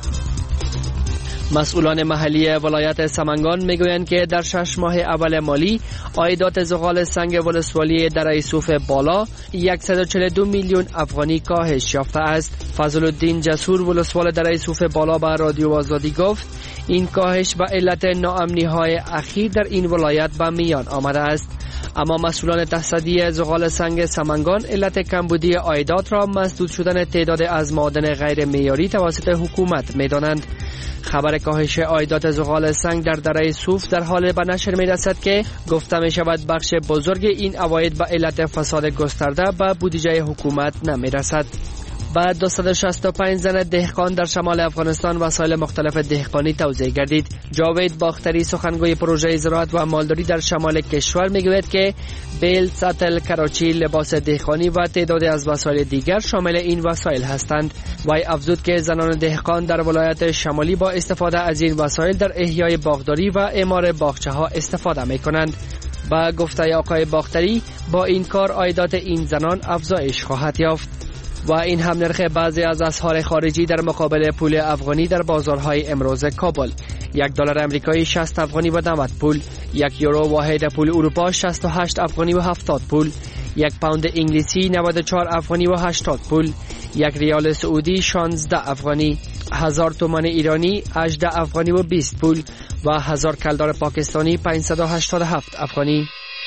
مسئولان محلی ولایت سمنگان میگویند که در شش ماه اول مالی عایدات زغال سنگ ولسوالی دره سوف بالا صد و چهل و دو میلیون افغانی کاهش یافته است. فضل الدین جسور ولسوال دره سوف بالا به رادیو آزادی گفت این کاهش به علت ناامنی‌های اخیر در این ولایت به میان آمده است. اما مسئولان تصدی زغال سنگ سمنگان علت کمبودی عایدات را مسدود شدن تعداد از معادن غیر معیاری توسط حکومت می‌دانند. خبر کاهش عایدات زغال سنگ در دره سوف در حال به نشر می‌رسد که گفته می‌شود بخش بزرگ این عواید به علت فساد گسترده به بودجه حکومت نمی‌رسد. و دویست و شصت و پنج زن دهقان در شمال افغانستان وسایل مختلف دهقانی توزیع گردید. جاوید باختری سخنگوی پروژه زراعت و مالداری در شمال کشور میگوید که بیل، سطل، کراچی، لباس دهقانی و تعدادی از وسایل دیگر شامل این وسایل هستند. وی افزود که زنان دهقان در ولایت شمالی با استفاده از این وسایل در احیای باغداری و اعمار باغچه ها استفاده می کنند. با گفته آقای باختری با این کار عایدات این زنان افزایش خواهد یافت و این هم نرخ بعضی از اسعار خارجی در مقابل پول افغانی در بازارهای امروز کابل. یک دلار امریکایی شصت افغانی و نود پول، یک یورو واحد پول اروپا شصت و هشت افغانی و هفتاد پول، یک پوند انگلیسی نود و چهار افغانی و هشتاد پول، یک ریال سعودی شانزده افغانی، هزار تومان ایرانی هجده افغانی و بیست پول و هزار کلدار پاکستانی پانصد و هشتاد و هفت افغانی.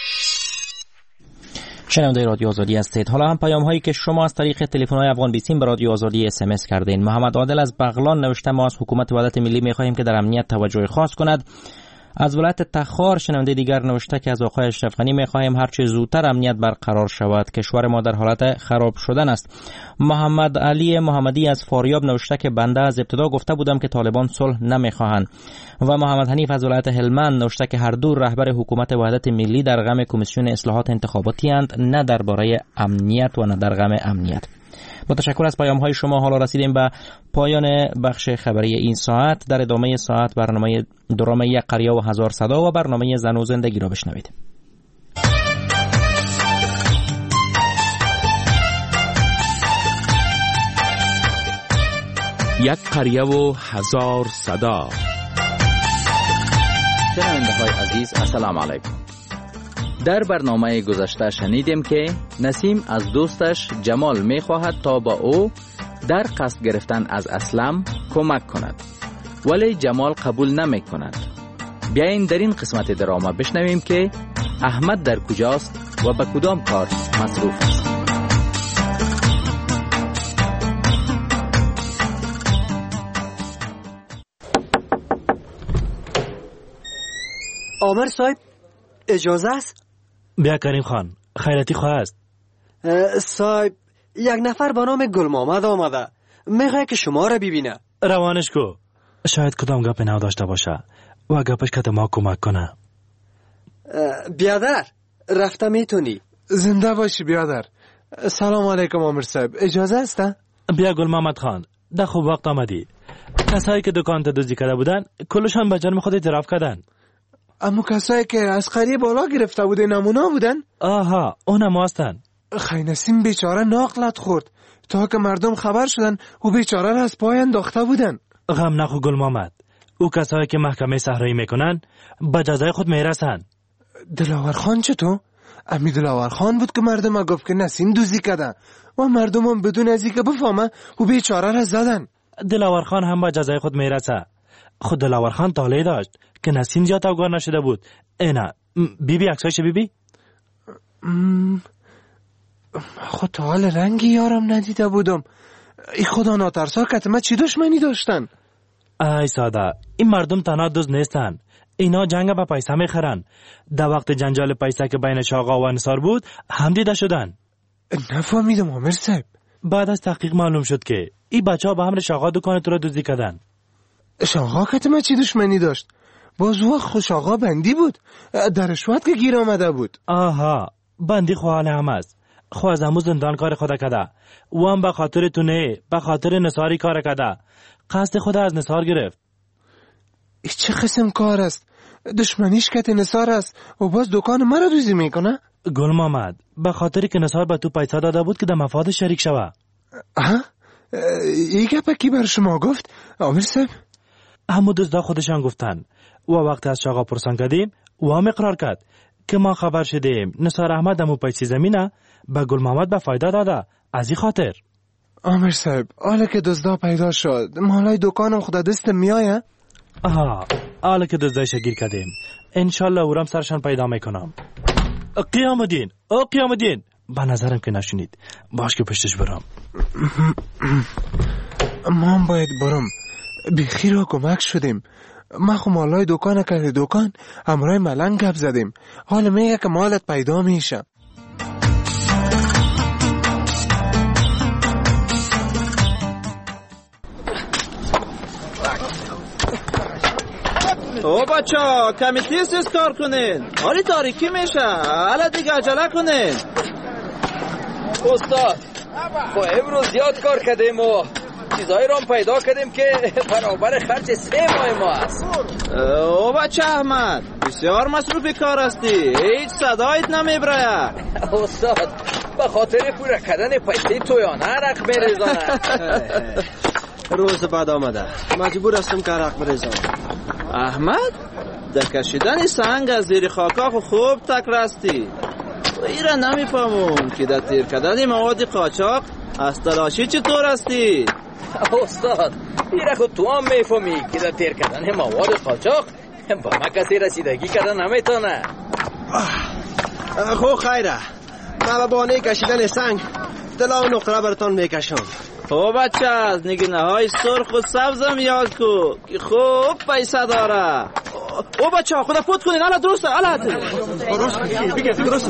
شنونده رادیو آزادی هستید. حالا هم پیام هایی که شما از طریق تلفن های افغان بیست به رادیو آزادی اس ام اس کردین. محمد عادل از بغلان نوشته ما از حکومت وحدت ملی می‌خواهیم که در امنیت توجه خاص کند. از ولایت تخار شنونده دیگر نوشته که از آقای اشرف غنی می‌خواهیم هر چه زودتر امنیت برقرار شود، کشور ما در حالت خراب شدن است. محمد علی محمدی از فاریاب نوشته که بنده از ابتدا گفته بودم که طالبان صلح نمی‌خواهند. و محمد حنیف از ولایت هلمند نوشته که هر دو رهبر حکومت وحدت ملی در غم کمیسیون اصلاحات انتخاباتی اند، نه درباره امنیت و نه در غم امنیت. با تشکر از پیام های شما حالا رسیدیم به پایان بخش خبری این ساعت. در ادامه ساعت برنامه درام یک قریه و هزار صدا و برنامه زن و زندگی را بشنوید. یک قریه و هزار صدا. شنونده های عزیز السلام علیکم. در برنامه گذشته شنیدیم که نسیم از دوستش جمال می خواهد تا با او در قصد گرفتن از اسلم کمک کند، ولی جمال قبول نمی کند. بیاین در این قسمت دراما بشنویم که احمد در کجاست و به کدام کار مصروف است. عامر صاحب اجازه است؟ بیا کریم خان، خیرتی خواه است. صاحب یک نفر به نام گل محمد آمده، میخواه که شما را ببینه. روانش کو، شاید کدام گپ نو داشته باشه و گپش که ما کمک کنه. بیادر رفته میتونی. زنده باشی بیادر. سلام علیکم عامر صاحب، اجازه است؟ بیا گل محمد خان، ده خوب وقت آمدی. کسایی که دکان تا دزدی کرده بودن کلشان به جرم خود اعتراف کردن. اما کسایی که از قریه بالا گرفته بوده نمونه بودن؟ آها اونم هستن. خی نسیم بیچاره ناقلت خورد تا که مردم خبر شدن او بیچاره را از پای انداخته بودن. غم نخور گل محمد، او کسایی که محکمه صحرایی میکنن به جزای خود میرسن. دلاور خان چطور؟ امی دلاور خان بود که مردم گفت که نسیم دوزی کرده و مردم هم بدون ازی که بفهمه او بیچاره را زدن. دلاور خان هم به جزای خود میرسه. خود دلاور خان طالعی داشت که نسیم زیاد افگار نشده بود. اینا بی بی عکسایش بی بی؟ خود تا حال رنگی یارم ندیده بودم. ای خدا ناترسا کتمه چی دشمنی داشتن؟ ای ساده، این مردم تنها دوست نیستن، اینا جنگ با پیسه میخرن. در وقت جنجال پیسه که بین شاقا و انصار بود هم دیده شدن. نفهمیدم عامر صاحب. بعد از تحقیق معلوم شد که این بچه ها به همراه شاقا دکان تو را دزدی کردن. شاقا کتمه چی دشمنی داشت؟ باز وقت خوش آقا بندی بود، در رشوت که گیر آمده بود. آها بندی خواهل هم است، خواه از امو زندان کار خدا کده و هم به خاطر تونه به خاطر نصاری کار کده، قصد خود از نصار گرفت. ای چه قسم کار است؟ دشمنیش کت نصار است و باز دکان مرا دوزی میکنه؟ گل محمد به خاطر که نصار به تو پیسه داده بود که در مفاد شریک شوه. ها؟ ای گپه کی بر شما گفت عامر صاحب؟ همو دزدا خودشان گفتن و وقت از شاقا پرسان کردیم و هم اقرار کرد که ما خبر شدیم نصار احمد همو پیسی زمینه به گل محمد به فایده داده. از این خاطر عامر صاحب حالا که دزدا پیدا شد مالای دکانم خدا دست میایه؟ آها حالا که دزدایش گیر کردیم انشالله اورم سرشان پیدا میکنم. قیام الدین او قیام الدین، به نظرم که نشونید باش که پشتش برم. ما هم باید برم، بخیر و کمک شدیم. ما خو مالای دکان کرده دکان همراه ملنگ گپ زدیم، حالا میگه که مالت پیدا میشه. او بچه کمی تیز تیز کار کنین، حالی تاریکی میشه. حالا دیگه عجله کنین. استاد خب امروز زیاد کار کردیم و چیزایی رو هم پیدا کردیم که برابر خرج سه ماه ما است. او بچه احمد بسیار مصروف کار هستی، هیچ صدایت نمیبره. استاد به خاطر پورا کردن پیسه تویانه رق بریزانه. روز بعد آمده، مجبور هستم که رق بریزانم. احمد در کشیدن سنگ از زیر خاکا خوب تکر هستی. ایره نمیفهمم که در تیر کردن مواد قاچاق از تلاشی چطور هستی؟ استاد ایره خود تو هم میفهمی که در تیر کردن مواد قاچاق با ما کسی رسیدگی کردن نمیتونه. خب خیره، من به بانه کشیدن سنگ دلا و نقره برتان میکشم. خب بچه از نگینه های سرخ و سبزم یاد کو که خوب پیسه داره. او بچه ها خدا فوت کنین. حالا درسته حالا درست بگه درست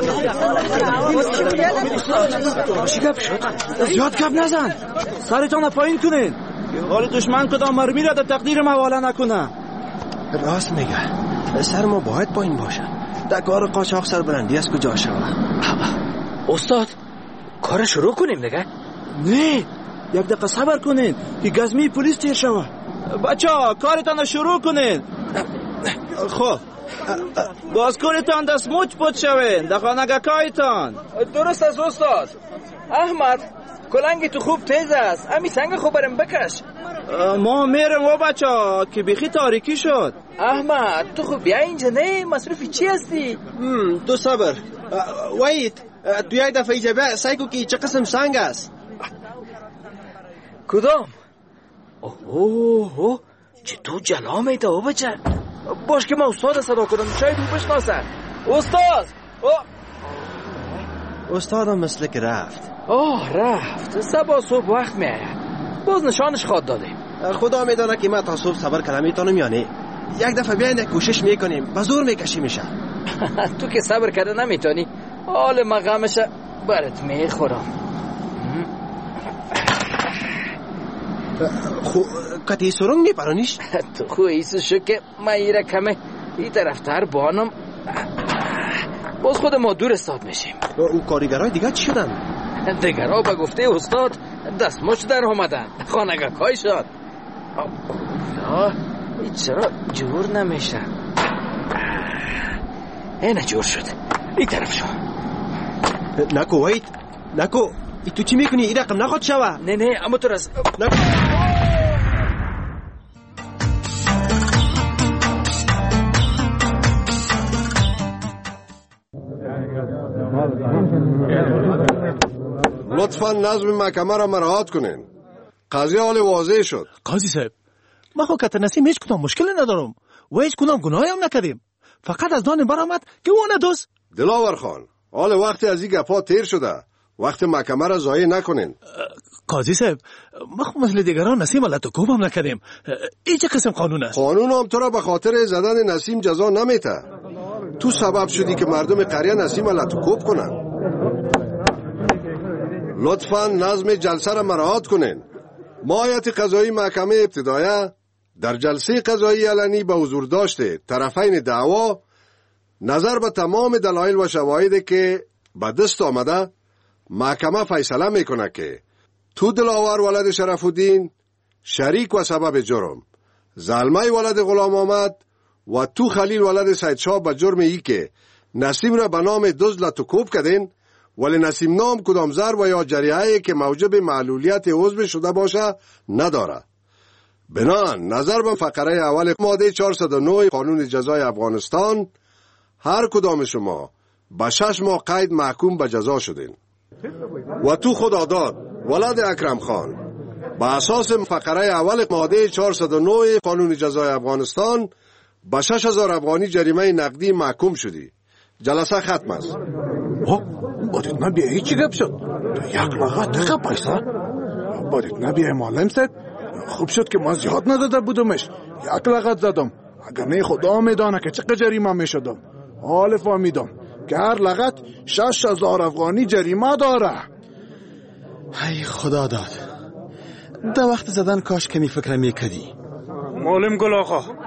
چی گپ شد؟ زیاد گپ نزن، سرتان پایین کنین حال دشمن کدام مرمی را در تقدیر حواله نکنه. راست میگه، سر ما باید پایین باشه. در کار قاچاق سربلندی از کجا شوه؟ استاد کار شروع کنیم دیگه؟ نه یک دقیقه صبر کنین که گزمی پلیس تیر شوه. بچه ها کارتان شروع کنین. خب باز کارتان دست موچ پد شوین در خانگکایتان. درست از استاد. احمد کلنگی تو خوب تیز است، امی سنگ خوب برم بکش. ما میرم و بچه ها که بیخی تاریکی شد. احمد تو خوب بیا اینجا، نه مصروفی چی هستی؟ تو صبر وید، تو یک دفعه ایجا بیا سعی کو که چه قسم سنگ است. کدام؟ اوه چه تو جلا میده او بچه. باش که ما استاد صدا کنم شاید او بشناسه. استاد استادم مثل که رفت. آه رفت، صبح صبح وقت میآید، باز نشانش خواد دادیم. خدا میدانه که ما تا صبح صبر کنم میتونم یا نه. یک دفعه بیاین کوشش میکنیم، به زور میکشی میشه. تو که صبر کرده نمیتونی، حال مقامشه برات میخورم. خو کتی سرنگ میپرانیش؟ تو خو ایسو شو که ما ایره کمه ای طرفتر بانم، باز خود ما دور استاد میشیم. او کاریگرای دیگه چی شدن؟ دیگرها به گفته استاد دستماش در آمدن، خانگکای شد. ای چرا جور نمیشه؟ اینه جور شد، ای طرف شو. نکو وید نکو، ای تو چی میکنی؟ ای رقم نخواد شوه. نه نه اما تو رس نکو. لطفا نظم محکمه را مراعات کنین. قضیه حال واضح شد. قاضی صاحب ما خو کت نسیم هیچ کدام مشکل ندارم و هیچ کدام گناهی هم نکردیم، فقط از دان برآمد که اون ندوس. دلاور خان حال وقتی از این گپا تیر شده، وقت محکمه را ضایع نکنین. قاضی صاحب ما خو مثل دیگران نسیم لطوکوب هم نکردیم. این چه قسم قانون است؟ قانون هم تو را به خاطر زدن نسیم جزا نمیته. تو سبب شدی که مردم قریه نسیم لطوکوب کنن. لطفا نظم جلسه را مراعات کنین. ما هیئت قضایی محکمه ابتدایه در جلسه قضایی علنی به حضور داشته طرفین دعوا نظر به تمام دلایل و شواهدی که به دست آمده محکمه فیصله میکنه که تو دلاور ولد شرف الدین شریک و سبب جرم، زلمه ولد غلام آمد و تو خلیل ولد سید شاه به جرم ای که نسیم را به نام دزد لطوکوب کردین، ولی نسیم نام کدام ضرب و یا جریحه‌ای که موجب معلولیت عضو شده باشه نداره. بنان نظر به فقره اول ماده چهارصد و نه قانون جزای افغانستان هر کدام شما به شش ماه قید محکوم به جزا شدین و تو خداداد ولد اکرم خان به اساس فقره اول ماده چهارصد و نه قانون جزای افغانستان به شش هزار افغانی جریمه نقدی محکوم شدی. جلسه ختم است. بادید نبیایی چی گپ شد؟ تو یک لغت دقیقه پیسه؟ بادید نبیایی معلم صاحب؟ خوب شد که ما زیاد نداده بودمش، یک لغت زدم. اگر نه خدا میدانه که چقدر جریمه میشدم. حال فهمیدم که هر لغت شش هزار افغانی جریمه داره. ای خدا داد، در وقت زدن کاش کمی فکر میکردی. معلم گل آقا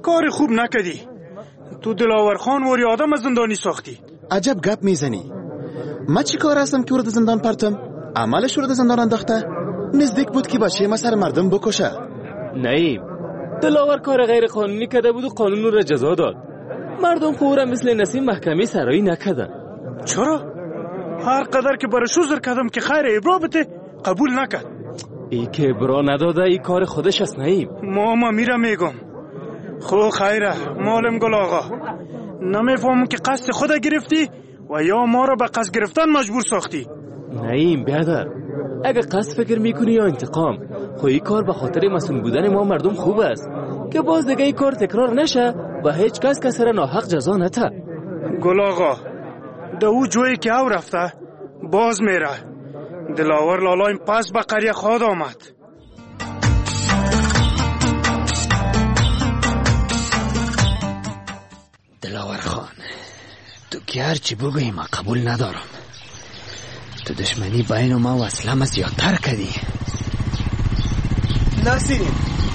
کار خوب نکدی. تو دلاور خان وری آدم از زندانی ساختی. عجب گپ میزنی. ما چی کار هستم که ورد زندان پرتم؟ عملش ورد زندان انداخته. نزدیک بود که بچه ما سر مردم بکشه. نعیم، دلاور کار غیر قانونی کرده بود و قانون را جزا داد. مردم خورم مثل نسیم محکمه سرایی نکردن. چرا؟ هر قدر که برش عذر کردم که خیر ابرا بده قبول نکرد. ای که ابرا نداده ای کار خودش است نعیم. ماما میرم میگم. خو خیره مالم گل آقا، نمیفهمم که قصد خود گرفتی و یا ما را به قصد گرفتن مجبور ساختی. نعیم برادر، اگه قصد فکر میکنی یا انتقام، خو این کار به خاطر مسئول بودن ما مردم خوب است که باز دیگه این کار تکرار نشه و هیچ کس کسی را ناحق جزا نده. گل آقا، ده او جوی که او رفته باز میره. دلاور لالایم پس به قریه خواهد آمد. دلاور خان، تو که هرچی بگویی ما قبول ندارم. تو دشمنی بین ما و اسلام زیادتر کردی. نسیم،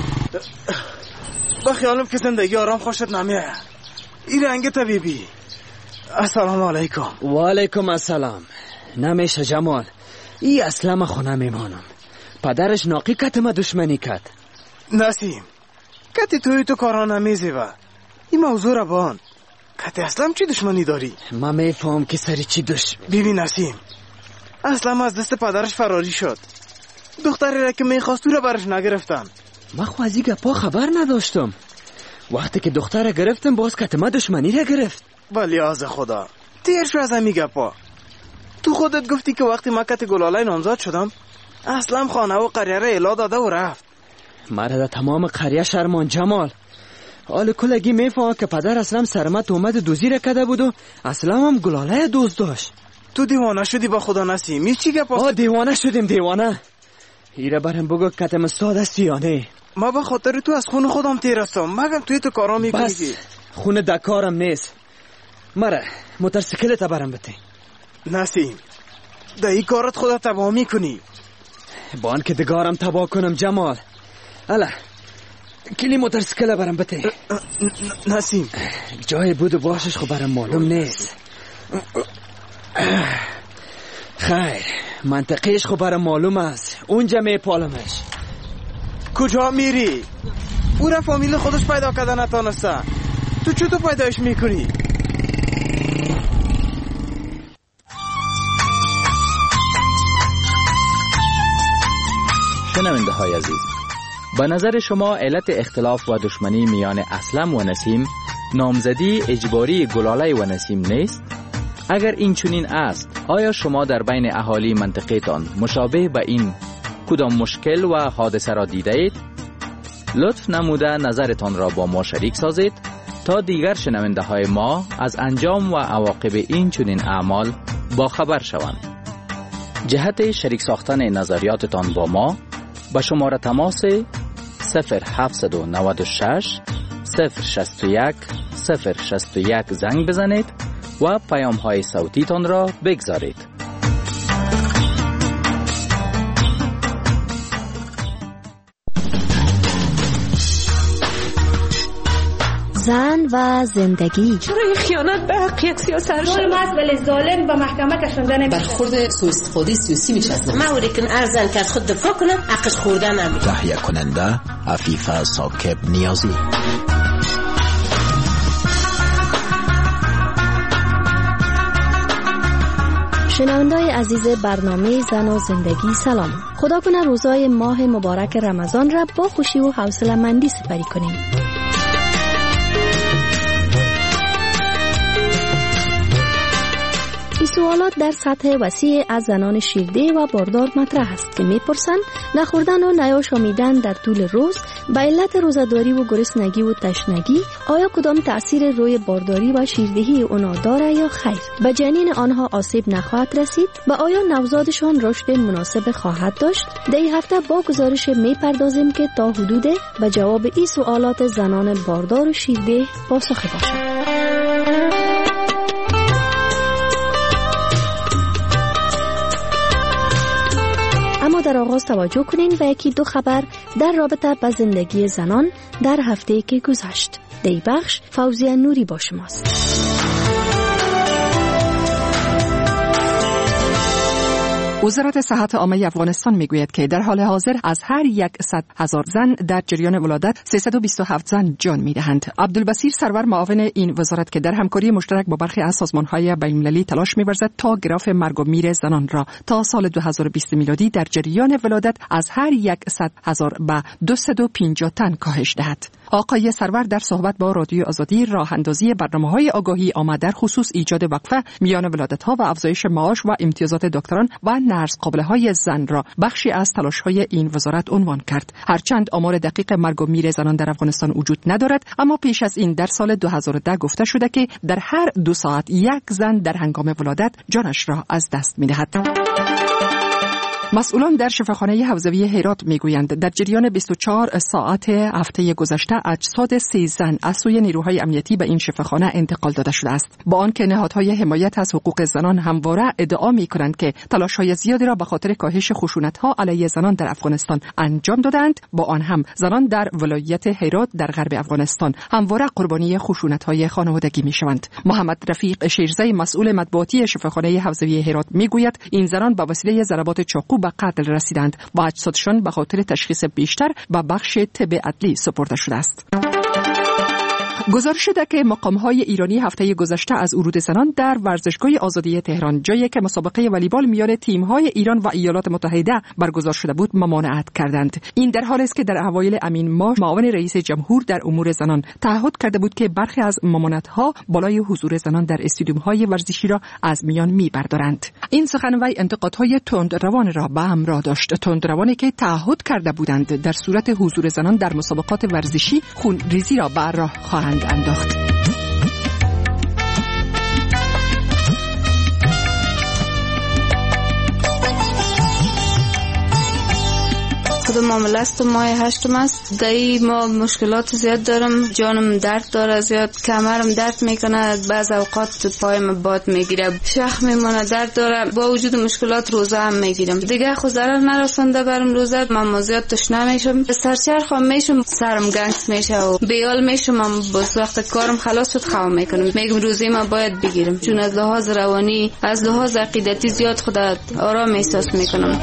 با خیالم که زندگی آرام خوشت نمیه. این رنگ طبیبی. السلام علیکم. و علیکم السلام. نمیشه جمال، ای اسلام خونه میمانم. پدرش ناقی کت ما دشمنی کت. نسیم، کتی توی تو کارا نمیزی و این موضوع را بان. کتی اسلام چی دشمنی داری؟ ما میفهم که سری چی دش. ببین نسیم، اسلام از دست پدرش فراری شد. دختری را که میخواست تو را برش نگرفتن. ما خوازی گپا خبر نداشتم. وقتی که دختر را گرفتم باز کت ما دشمنی را گرفت. ولی از خدا تیر شو از همی گپا. تو خودت گفتی که وقتی ما کت گلالای نامزاد شدم اسلام خانه و قریه را الا داده و رفت. مرد تمام قریه شرمان جمال. حال کلگی میفهم که پدر اسلام سرمت اومد دوزی را کده بود و اسلام هم گلالای دوست داشت. تو دیوانه شدی با خدا نسیم. می چی گپ؟ آه دیوانه شدیم دیوانه. ایره برم بگو کتم ساده سیانه. ما به خاطر تو از خون خودم تیر هستم. مگم توی تو کارا میکنی؟ بس خون دکارم نیست. مره موتورسیکلت برم بده. نسیم، ده ای کارت خدا تباه میکنی. با آن که دگارم تباه کنم جمال. اله کلی موتورسیکل برم بده. نسیم، جای بود و باشش خو برم معلوم نیست. خیر منطقیش خو برم معلوم است. اونجا میپالمش. کجا میری؟ او را فامیل خودش پیدا کرده نتانسته. تو چطور پیداش میکنی؟ شنونده های عزیز، به نظر شما علت اختلاف و دشمنی میان اسلم و نسیم نامزدی اجباری گلاله و نسیم نیست؟ اگر این چنین است، آیا شما در بین اهالی منطقه‌تان مشابه به این کدام مشکل و حادثه را دیده اید؟ لطف نموده نظرتان را با ما شریک سازید تا دیگر شنونده های ما از انجام و عواقب این چنین اعمال با خبر شوند. جهت شریک ساختن نظریاتتان با ما با شماره تماس صفر هفت نه شش صفر شش یک صفر شش یک زنگ بزنید و پیام های صوتی تان را بگذارید. زن و زندگی. چرا این خیانت به حق یک سیاست ظلم است ولی ظالم به محکمه کشنده نمیشه. برخورد سوء استفاده سیاسی میشه. موری که ارزن که از خود دفاع کنه حقش خوردن نمیشه. تهیه کننده عفیفه ساکب نیازی. شنونده‌های عزیز برنامه زن و زندگی سلام. خدا کنه روزای ماه مبارک رمضان را با خوشی و حوصله‌مندی سپری کنیم. این سوالات در سطح وسیع از زنان شیرده و باردار مطرح است که میپرسند نخوردن و نیاشامیدن در طول روز به علت روزه‌داری و گرسنگی و تشنگی آیا کدام تأثیر روی بارداری و شیردهی اونا داره یا خیر؟ به جنین آنها آسیب نخواهد رسید و آیا نوزادشان رشد مناسب خواهد داشت؟ در این هفته با گزارش میپردازیم که تا حدود به جواب این سوالات زنان باردار و شیرده پاسخ باشد. اما در آغاز توجه کنین به یکی دو خبر در رابطه با زندگی زنان در هفته که گذشت. دی بخش فوزیه نوری با شماست. وزارت صحت عامه افغانستان میگوید که در حال حاضر از هر صد هزار زن در جریان ولادت سیصد و بیست و هفت زن جان میدهند. عبدالبصیر سرور معاون این وزارت که در همکاری مشترک با برخی از سازمان‌های بین‌المللی تلاش می‌ورزد تا گراف مرگ و میر زنان را تا سال دو هزار و بیست میلادی در جریان ولادت از هر صد هزار به دویست و پنجاه تن کاهش دهد. آقای سرور در صحبت با رادیو آزادی راه اندازی برنامه‌های آگاهی آمد در خصوص ایجاد وقفه میان ولادت‌ها و افزایش معاش و امتیازات دکتران و نرس قابله‌های زن را بخشی از تلاش‌های این وزارت عنوان کرد. هرچند آمار دقیق مرگ و میر زنان در افغانستان وجود ندارد، اما پیش از این در سال دو هزار و ده گفته شده که در هر دو ساعت یک زن در هنگام ولادت جانش را از دست می‌دهد. مسئولان در شفاخانه حوزوی هرات میگویند در جریان بیست و چهار ساعت هفته گذشته اجساد سه زن از سوی نیروهای امنیتی به این شفاخانه انتقال داده شده است. با آنکه نهادهای حمایت از حقوق زنان همواره ادعا میکنند که تلاش‌های زیادی را به خاطر کاهش خشونت‌ها علیه زنان در افغانستان انجام دادند، با آن هم زنان در ولایت هرات در غرب افغانستان همواره قربانی خشونت‌های خانوادگی میشوند. محمد رفیق شیرزی مسئول مطبوعاتی شفاخانه حوزوی هرات میگوید این زنان به وسیله ضربات چاقو به قتل رسیدند و اجسادشان به خاطر تشخیص بیشتر به بخش طب عدلی سپرده شده است. گزارش شده که مقام‌های ایرانی هفته گذشته از ورود زنان در ورزشگاه آزادی تهران، جایی که مسابقه والیبال میان تیم‌های ایران و ایالات متحده برگزار شده بود، ممانعت کردند. این در حالی است که در اوایل امین ماه معاون رئیس جمهور در امور زنان تعهد کرده بود که برخی از ممانعت‌ها بالای حضور زنان در استادیوم‌های ورزشی را از میان می‌بردارند. این سخن وی انتقادهای تندروان را به همراه داشت، تندروانی که تعهد کرده بودند در صورت حضور زنان در مسابقات ورزشی خونریزی را به راه خواهند انداخت. خودم معامله است ماه هشتم است. دایی ما مشکلات زیاد دارم، جانم درد داره زیاد، کمرم درد میکنه، بعض اوقات پایم باد میگیره، شخ میمونه، درد داره. با وجود مشکلات روزه هم میگیرم دیگه. خود ضرر نرسونده برم روزه. من زیاد تشنه میشم، سرچرخ هم میشم، سرم گنگس میشه و بیال میشم. من باز وقت کارم خلاص شد خواب میکنم، میگم روزی من باید بگیرم، چون از لحاظ روانی از لحاظ عقیدتی زیاد خدا آرام احساس میکنم.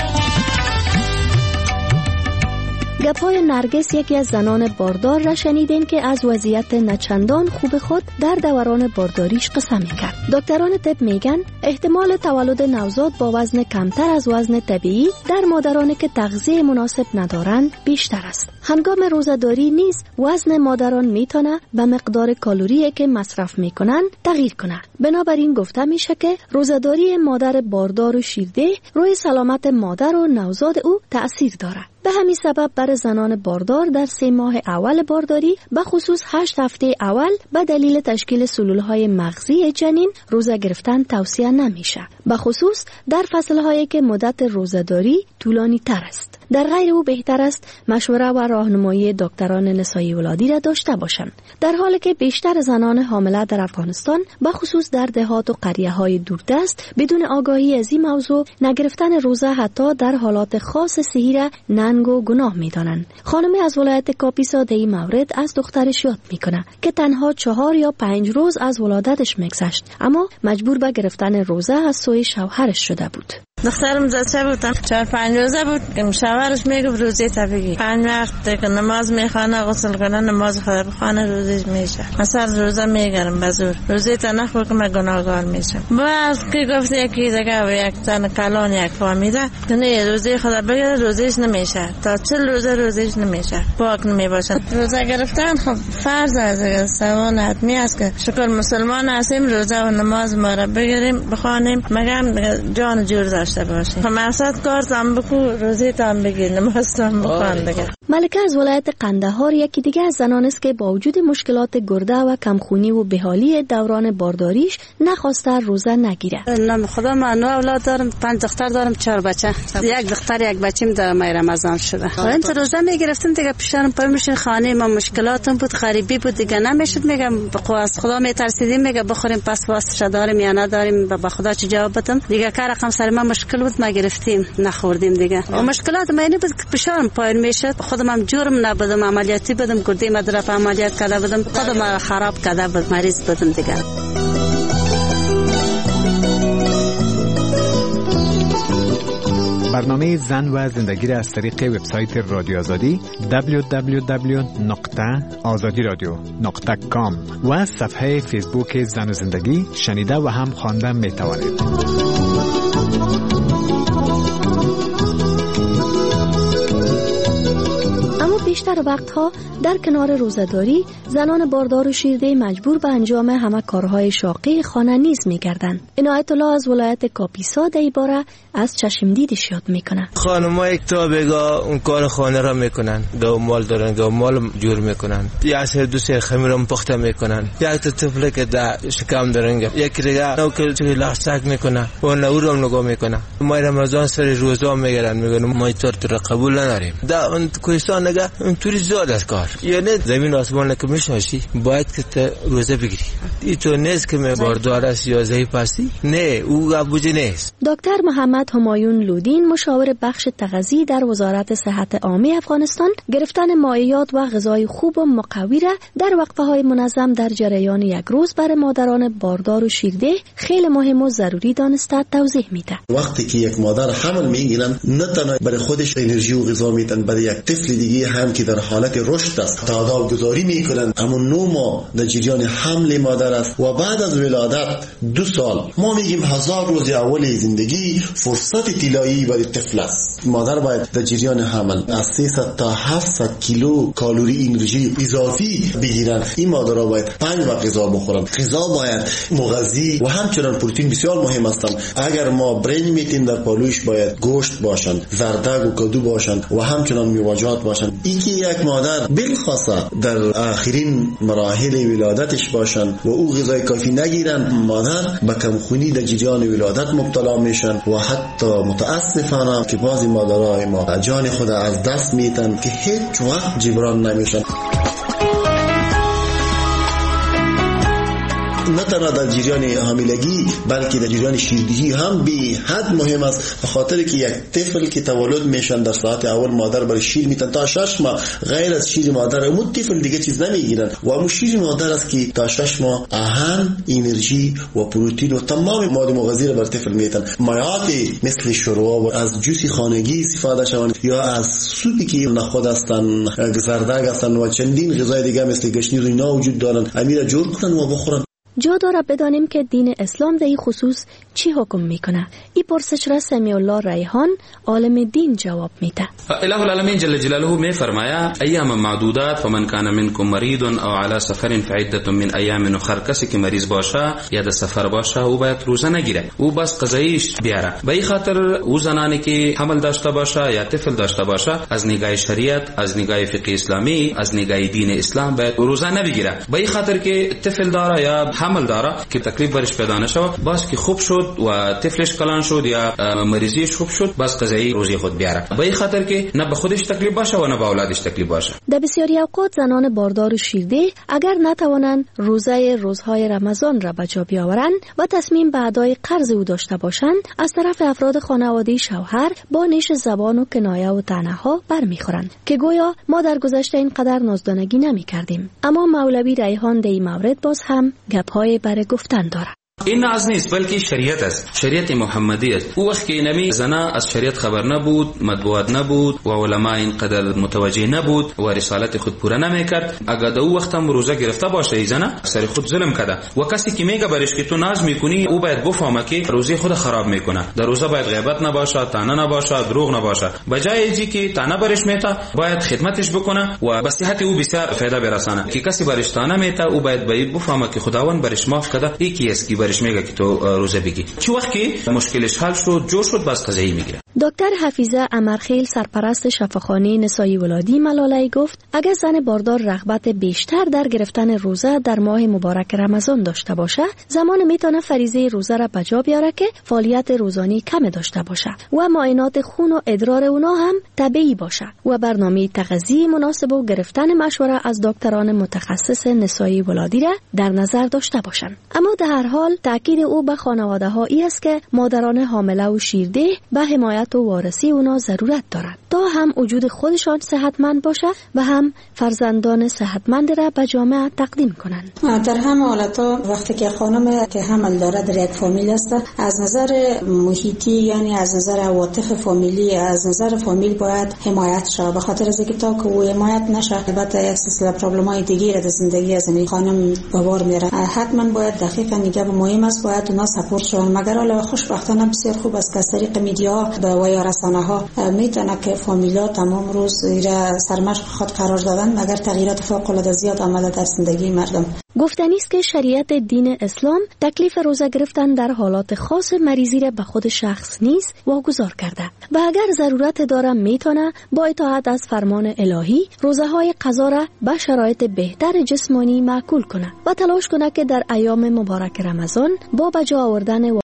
گپای نرگس یکی از زنان باردار را شنیدین که از وضعیت نچندان خوب خود در دوران بارداریش قصه میکرد. دکتران طب میگن احتمال تولد نوزاد با وزن کمتر از وزن طبیعی در مادرانی که تغذیه مناسب ندارند بیشتر است. هنگام روزه‌داری نیز وزن مادران میتونه به مقدار کالری که مصرف میکنن تغییر کنه. بنابراین گفته میشه که روزه‌داری مادر باردار و شیرده روی سلامت مادر و نوزاد او تأثیر داره. به همین سبب برای زنان باردار در سه ماه اول بارداری به خصوص هشت هفته اول به دلیل تشکیل سلولهای مغزی جنین روزه گرفتن توصیه نمیشه، به خصوص در فصلهایی که مدت روزه‌داری طولانی تر است. در غیر او بهتر است مشوره و راهنمایی دکتران نسایی ولادی را داشته باشند، در حالی که بیشتر زنان حامله در افغانستان به خصوص در دهات و قریه‌های دوردست بدون آگاهی از این موضوع نگرفتن روزه حتی در حالات خاص صحی را ننگ و گناه می‌دانند. خانمی از ولایت کاپیسا در این مورد از دخترش یاد میکنه که تنها چهار یا پنج روز از ولادتش میگذشت، اما مجبور به گرفتن روزه از سوی شوهرش شده بود. دخترم زده بودم چهار پنج روزه بود که شوهرش میگه روزه تا بگی، پنج وقت که نماز میخوانه غسل کنه نماز خدا بخوانه روزش میشه. مثلا روزه میگرم بزور روزه تا نخور که من گناهگار میشم. باز که گفت یکی دیگه یک تن کلان یک فهمیده که نه روزه خدا بگیره روزش نمیشه، تا چل روزه روزش نمیشه، پاک نمیباشه. روزه گرفتن خب فرض است، سوال حتمی است که شکر مسلمان هستیم روزه و نماز ما را بگیریم بخوانیم مگم جان جور داشته باشیم. خب مقصد کار تام بکو روزه تام بگیر نماز تام بخوان دیگه. ملکه از ولایت قندهار یکی دیگه از زنان است که با وجود مشکلات گرده و کمخونی و بحالی دوران بارداریش نخواسته روزه نگیره. نام خدا من نو اولاد دارم، پنج دختر دارم، چهار بچه. یک دختر یک بچه‌م در ماه رمضان شده. خودم تو روزه میگرفتم دیگه پیشم پای میشین خانه ما مشکلاتم بود، غریبی بود دیگه نمیشد. میگم بخوا از خدا میترسیدیم، میگه بخوریم پس واسه داریم یا نداریم، به خدا چه جواب بدم دیگه. کار رقم سر ما مشکل بود ما گرفتیم نخوردیم دیگه. و مشکلات ما اینه بود که پیشم پای میشد. خودم هم جرم نبودم، عملیاتی بدم، گرده مدرف عملیات کرده بودم، خودم خراب کرده بود، مریض بودم دیگر. برنامه زن و زندگی را از طریق وبسایت رادیو آزادی دبلیو دبلیو دبلیو دات آزادی رادیو دات کام و صفحه فیسبوک زن و زندگی شنیده و هم خوانده می توانید. بیشتر وقتها در کنار روزه‌داری زنان باردار و شیرده مجبور به انجام همه کارهای شاقی خانه نیز می‌گردند. عنایت الله از ولایت کاپیسا در این باره از چشمدیدش یاد میکنه. خانم‌ها یک تا بگا اون کار خانه را میکنن، گاو مال دارن، گاو مال جور میکنن، یا سه دو سه خمیرم پخته میکنن، یک تا طفل که در شکم دارن، یک دیگه نوکر چه لاستک میکنه و نورم نگاه میکنه. ما رمضان سر روزا میگیرن، میگن ما تو را قبول نداریم. دا اون کوهستان نگه اونطوری زیاد از کار، یعنی زمین آسمان که میشناسی باید که تو روزه بگیری. این تو نیست که می باردار است یا ضعیف هستی، نه او ابوجه نیست. دکتر محمد همایون لودین مشاور بخش تغذیه در وزارت صحت عامه افغانستان گرفتن مایعات و غذای خوب و مقوی را در وقفه‌های منظم در جریان یک روز برای مادران باردار و شیرده خیلی مهم و ضروری دانسته توضیح میده. وقتی که یک مادر حمل میگیرن نه تنها برای خودش انرژی و غذا میتن، برای یک طفل دیگه هم که در حالت رشد است تعادل گذاری میکنن. اما نو ماه در جریان حمل مادر است و بعد از ولادت دو سال ما میگیم هزار روز اول زندگی فرصت طلایی برای طفل است. مادر باید در جریان حمل از سیصد تا هفتصد کیلو کالری انرژی اضافی بگیرن. این مادرها باید پنج وقت غذا بخورن. غذا باید مغذی و همچنان پروتئین بسیار مهم هستند. اگر ما برنج میتیم در پالوش باید گوشت باشن، زردک و کدو باشن و همچنان میوه‌جات باشن. این که یک مادر بالخاصه در آخرین مراحل ولادتش باشن و او غذای کافی نگیرن، مادر به کمخونی در جریان ولادت مبتلا میشن و حتی متاسفانه که بعضی مادرای ما جان خود از دست میتن که هیچ وقت جبران نمیشن. نه تنها در جریان حاملگی بلکه در جریان شیردهی هم به حد مهم است، به خاطر که یک طفل که تولد میشن در ساعت اول مادر برای شیر میتن تا شش ماه غیر از شیر مادر اون طفل دیگه چیز نمیگیرن و اون شیر مادر است که تا شش ماه اهم انرژی و پروتئین و تمام مواد مغذی را بر طفل میتن. مایعات مثل شوربا و از جوس خانگی استفاده شوند یا از سوپی که نخود هستن، زردک هستن و چندین غذای دیگه مثل گشنیز و اینا وجود دارن، امیر جور کنن و بخورن. جا داره بدانیم که دین اسلام در این خصوص چی حکم میکنه. این پرسش را سمیع الله ریحان عالم دین جواب میده. الہ العالمین جل جلاله می فرمایا ایام معدودات فمن کان منکم مریض او علی سفر فعده من ایام اخر، کسی که مریض باشه یا در سفر باشه او باید روزه نگیره، او بس قضایش بیاره. به این خاطر او زنانی که حمل داشته باشه یا طفل داشته باشه از نگاه شریعت، از نگاه فقه اسلامی، از نگاه دین اسلام باید روزه نبگیره. به این خاطر که طفل داره یا حمل داره که تکلیف برش پیدا نشه، بس که خوب شد و طفلش کلان شد یا مریضیش خوب شد بس قضایی روزی خود بیاره. به این خاطر که نه به خودش تکلیف باشه و نه به اولادش تکلیف باشه. در بسیاری اوقات زنان باردار و شیرده اگر نتوانند روزه روزهای رمضان را به جا بیاورند و تصمیم به ادای قرض او داشته باشند، از طرف افراد خانواده شوهر با نیش زبان و کنایه و طعنه ها برمیخورند که گویا ما در گذشته اینقدر نازدانگی نمی‌کردیم. اما مولوی ریحان در این مورد باز هم گپ‌های برای گفتن داره. این از نیست بلکه شریعت است، شریعت محمدی است. او وقت که نمی زنا از شریعت خبر نبود، مطبوعات نبود و علما اینقدر متوجه نبود و رسالت خود پورا نمیکرد، اگر در او وقت هم روزه گرفته باشه زنا سر خود ظلم کرده. و کسی که میگه برش که تو ناز میکنی او باید بفهمه که روزه خود خراب میکنه. در روزه باید غیبت نباشه، طعنه نباشه، دروغ نباشه. بجای اینکه که طعنه برش میته باید خدمتش بکنه و به صحت او بسیار فایده برسانه. که کسی برش طعنه میته او باید باید بفهمه که خداوند برش معاف کرده، یکی است که برش میگه که تو روزه بگی. چه وقت که مشکلش حل شد جور شد بس قضایی میگیره. دکتر حفیظه امرخیل سرپرست شفاخانه نسایی ولادی ملاله گفت اگر زن باردار رغبت بیشتر در گرفتن روزه در ماه مبارک رمضان داشته باشه، زمان میتونه فریضه روزه را بجا بیاره که فعالیت روزانه کم داشته باشه و معاینات خون و ادرار اونا هم طبیعی باشه و برنامه تغذیه مناسب و گرفتن مشوره از دکتران متخصص نسایی ولادی را در نظر داشته باشند. اما در هر حال تاکید او به خانواده ها ای است که مادران حامله و شیرده به حمایت تربیت و وارثی اونا ضرورت دارد تا هم وجود خودشان صحتمند باشه و هم فرزندان صحتمند را به جامعه تقدیم کنند. در همه حالتها وقتی که خانم که حمل داره در یک فامیل است، از نظر محیطی یعنی از نظر عواطف فامیلی، از نظر فامیل باید حمایت شه. به خاطر از اینکه تا که او حمایت نشه البته یک سلسله پرابلم‌های دیگه در زندگی از این خانم به بار میاره. حتما باید دقیقاً میگه مهم است باید اونا سپورت شون. مگر حالا خوشبختانه بسیار خوب است که از طریق میدیا و یا رسانه‌ها میتونه که فامیل‌ها تمام روز ایره سرمشق خود قرار دادن، مگر تغییرات فوق‌العاده زیاد آمده در زندگی مردم. گفتنی است که شریعت دین اسلام تکلیف روزه گرفتن در حالات خاص مریضی را به خود شخص نیز واگذار کرده و اگر ضرورت داره میتونه با اطاعت از فرمان الهی روزه های قضا را به شرایط بهتر جسمانی معقول کنه و تلاش کنه که در ایام مبارک رمضان با بجا آوردن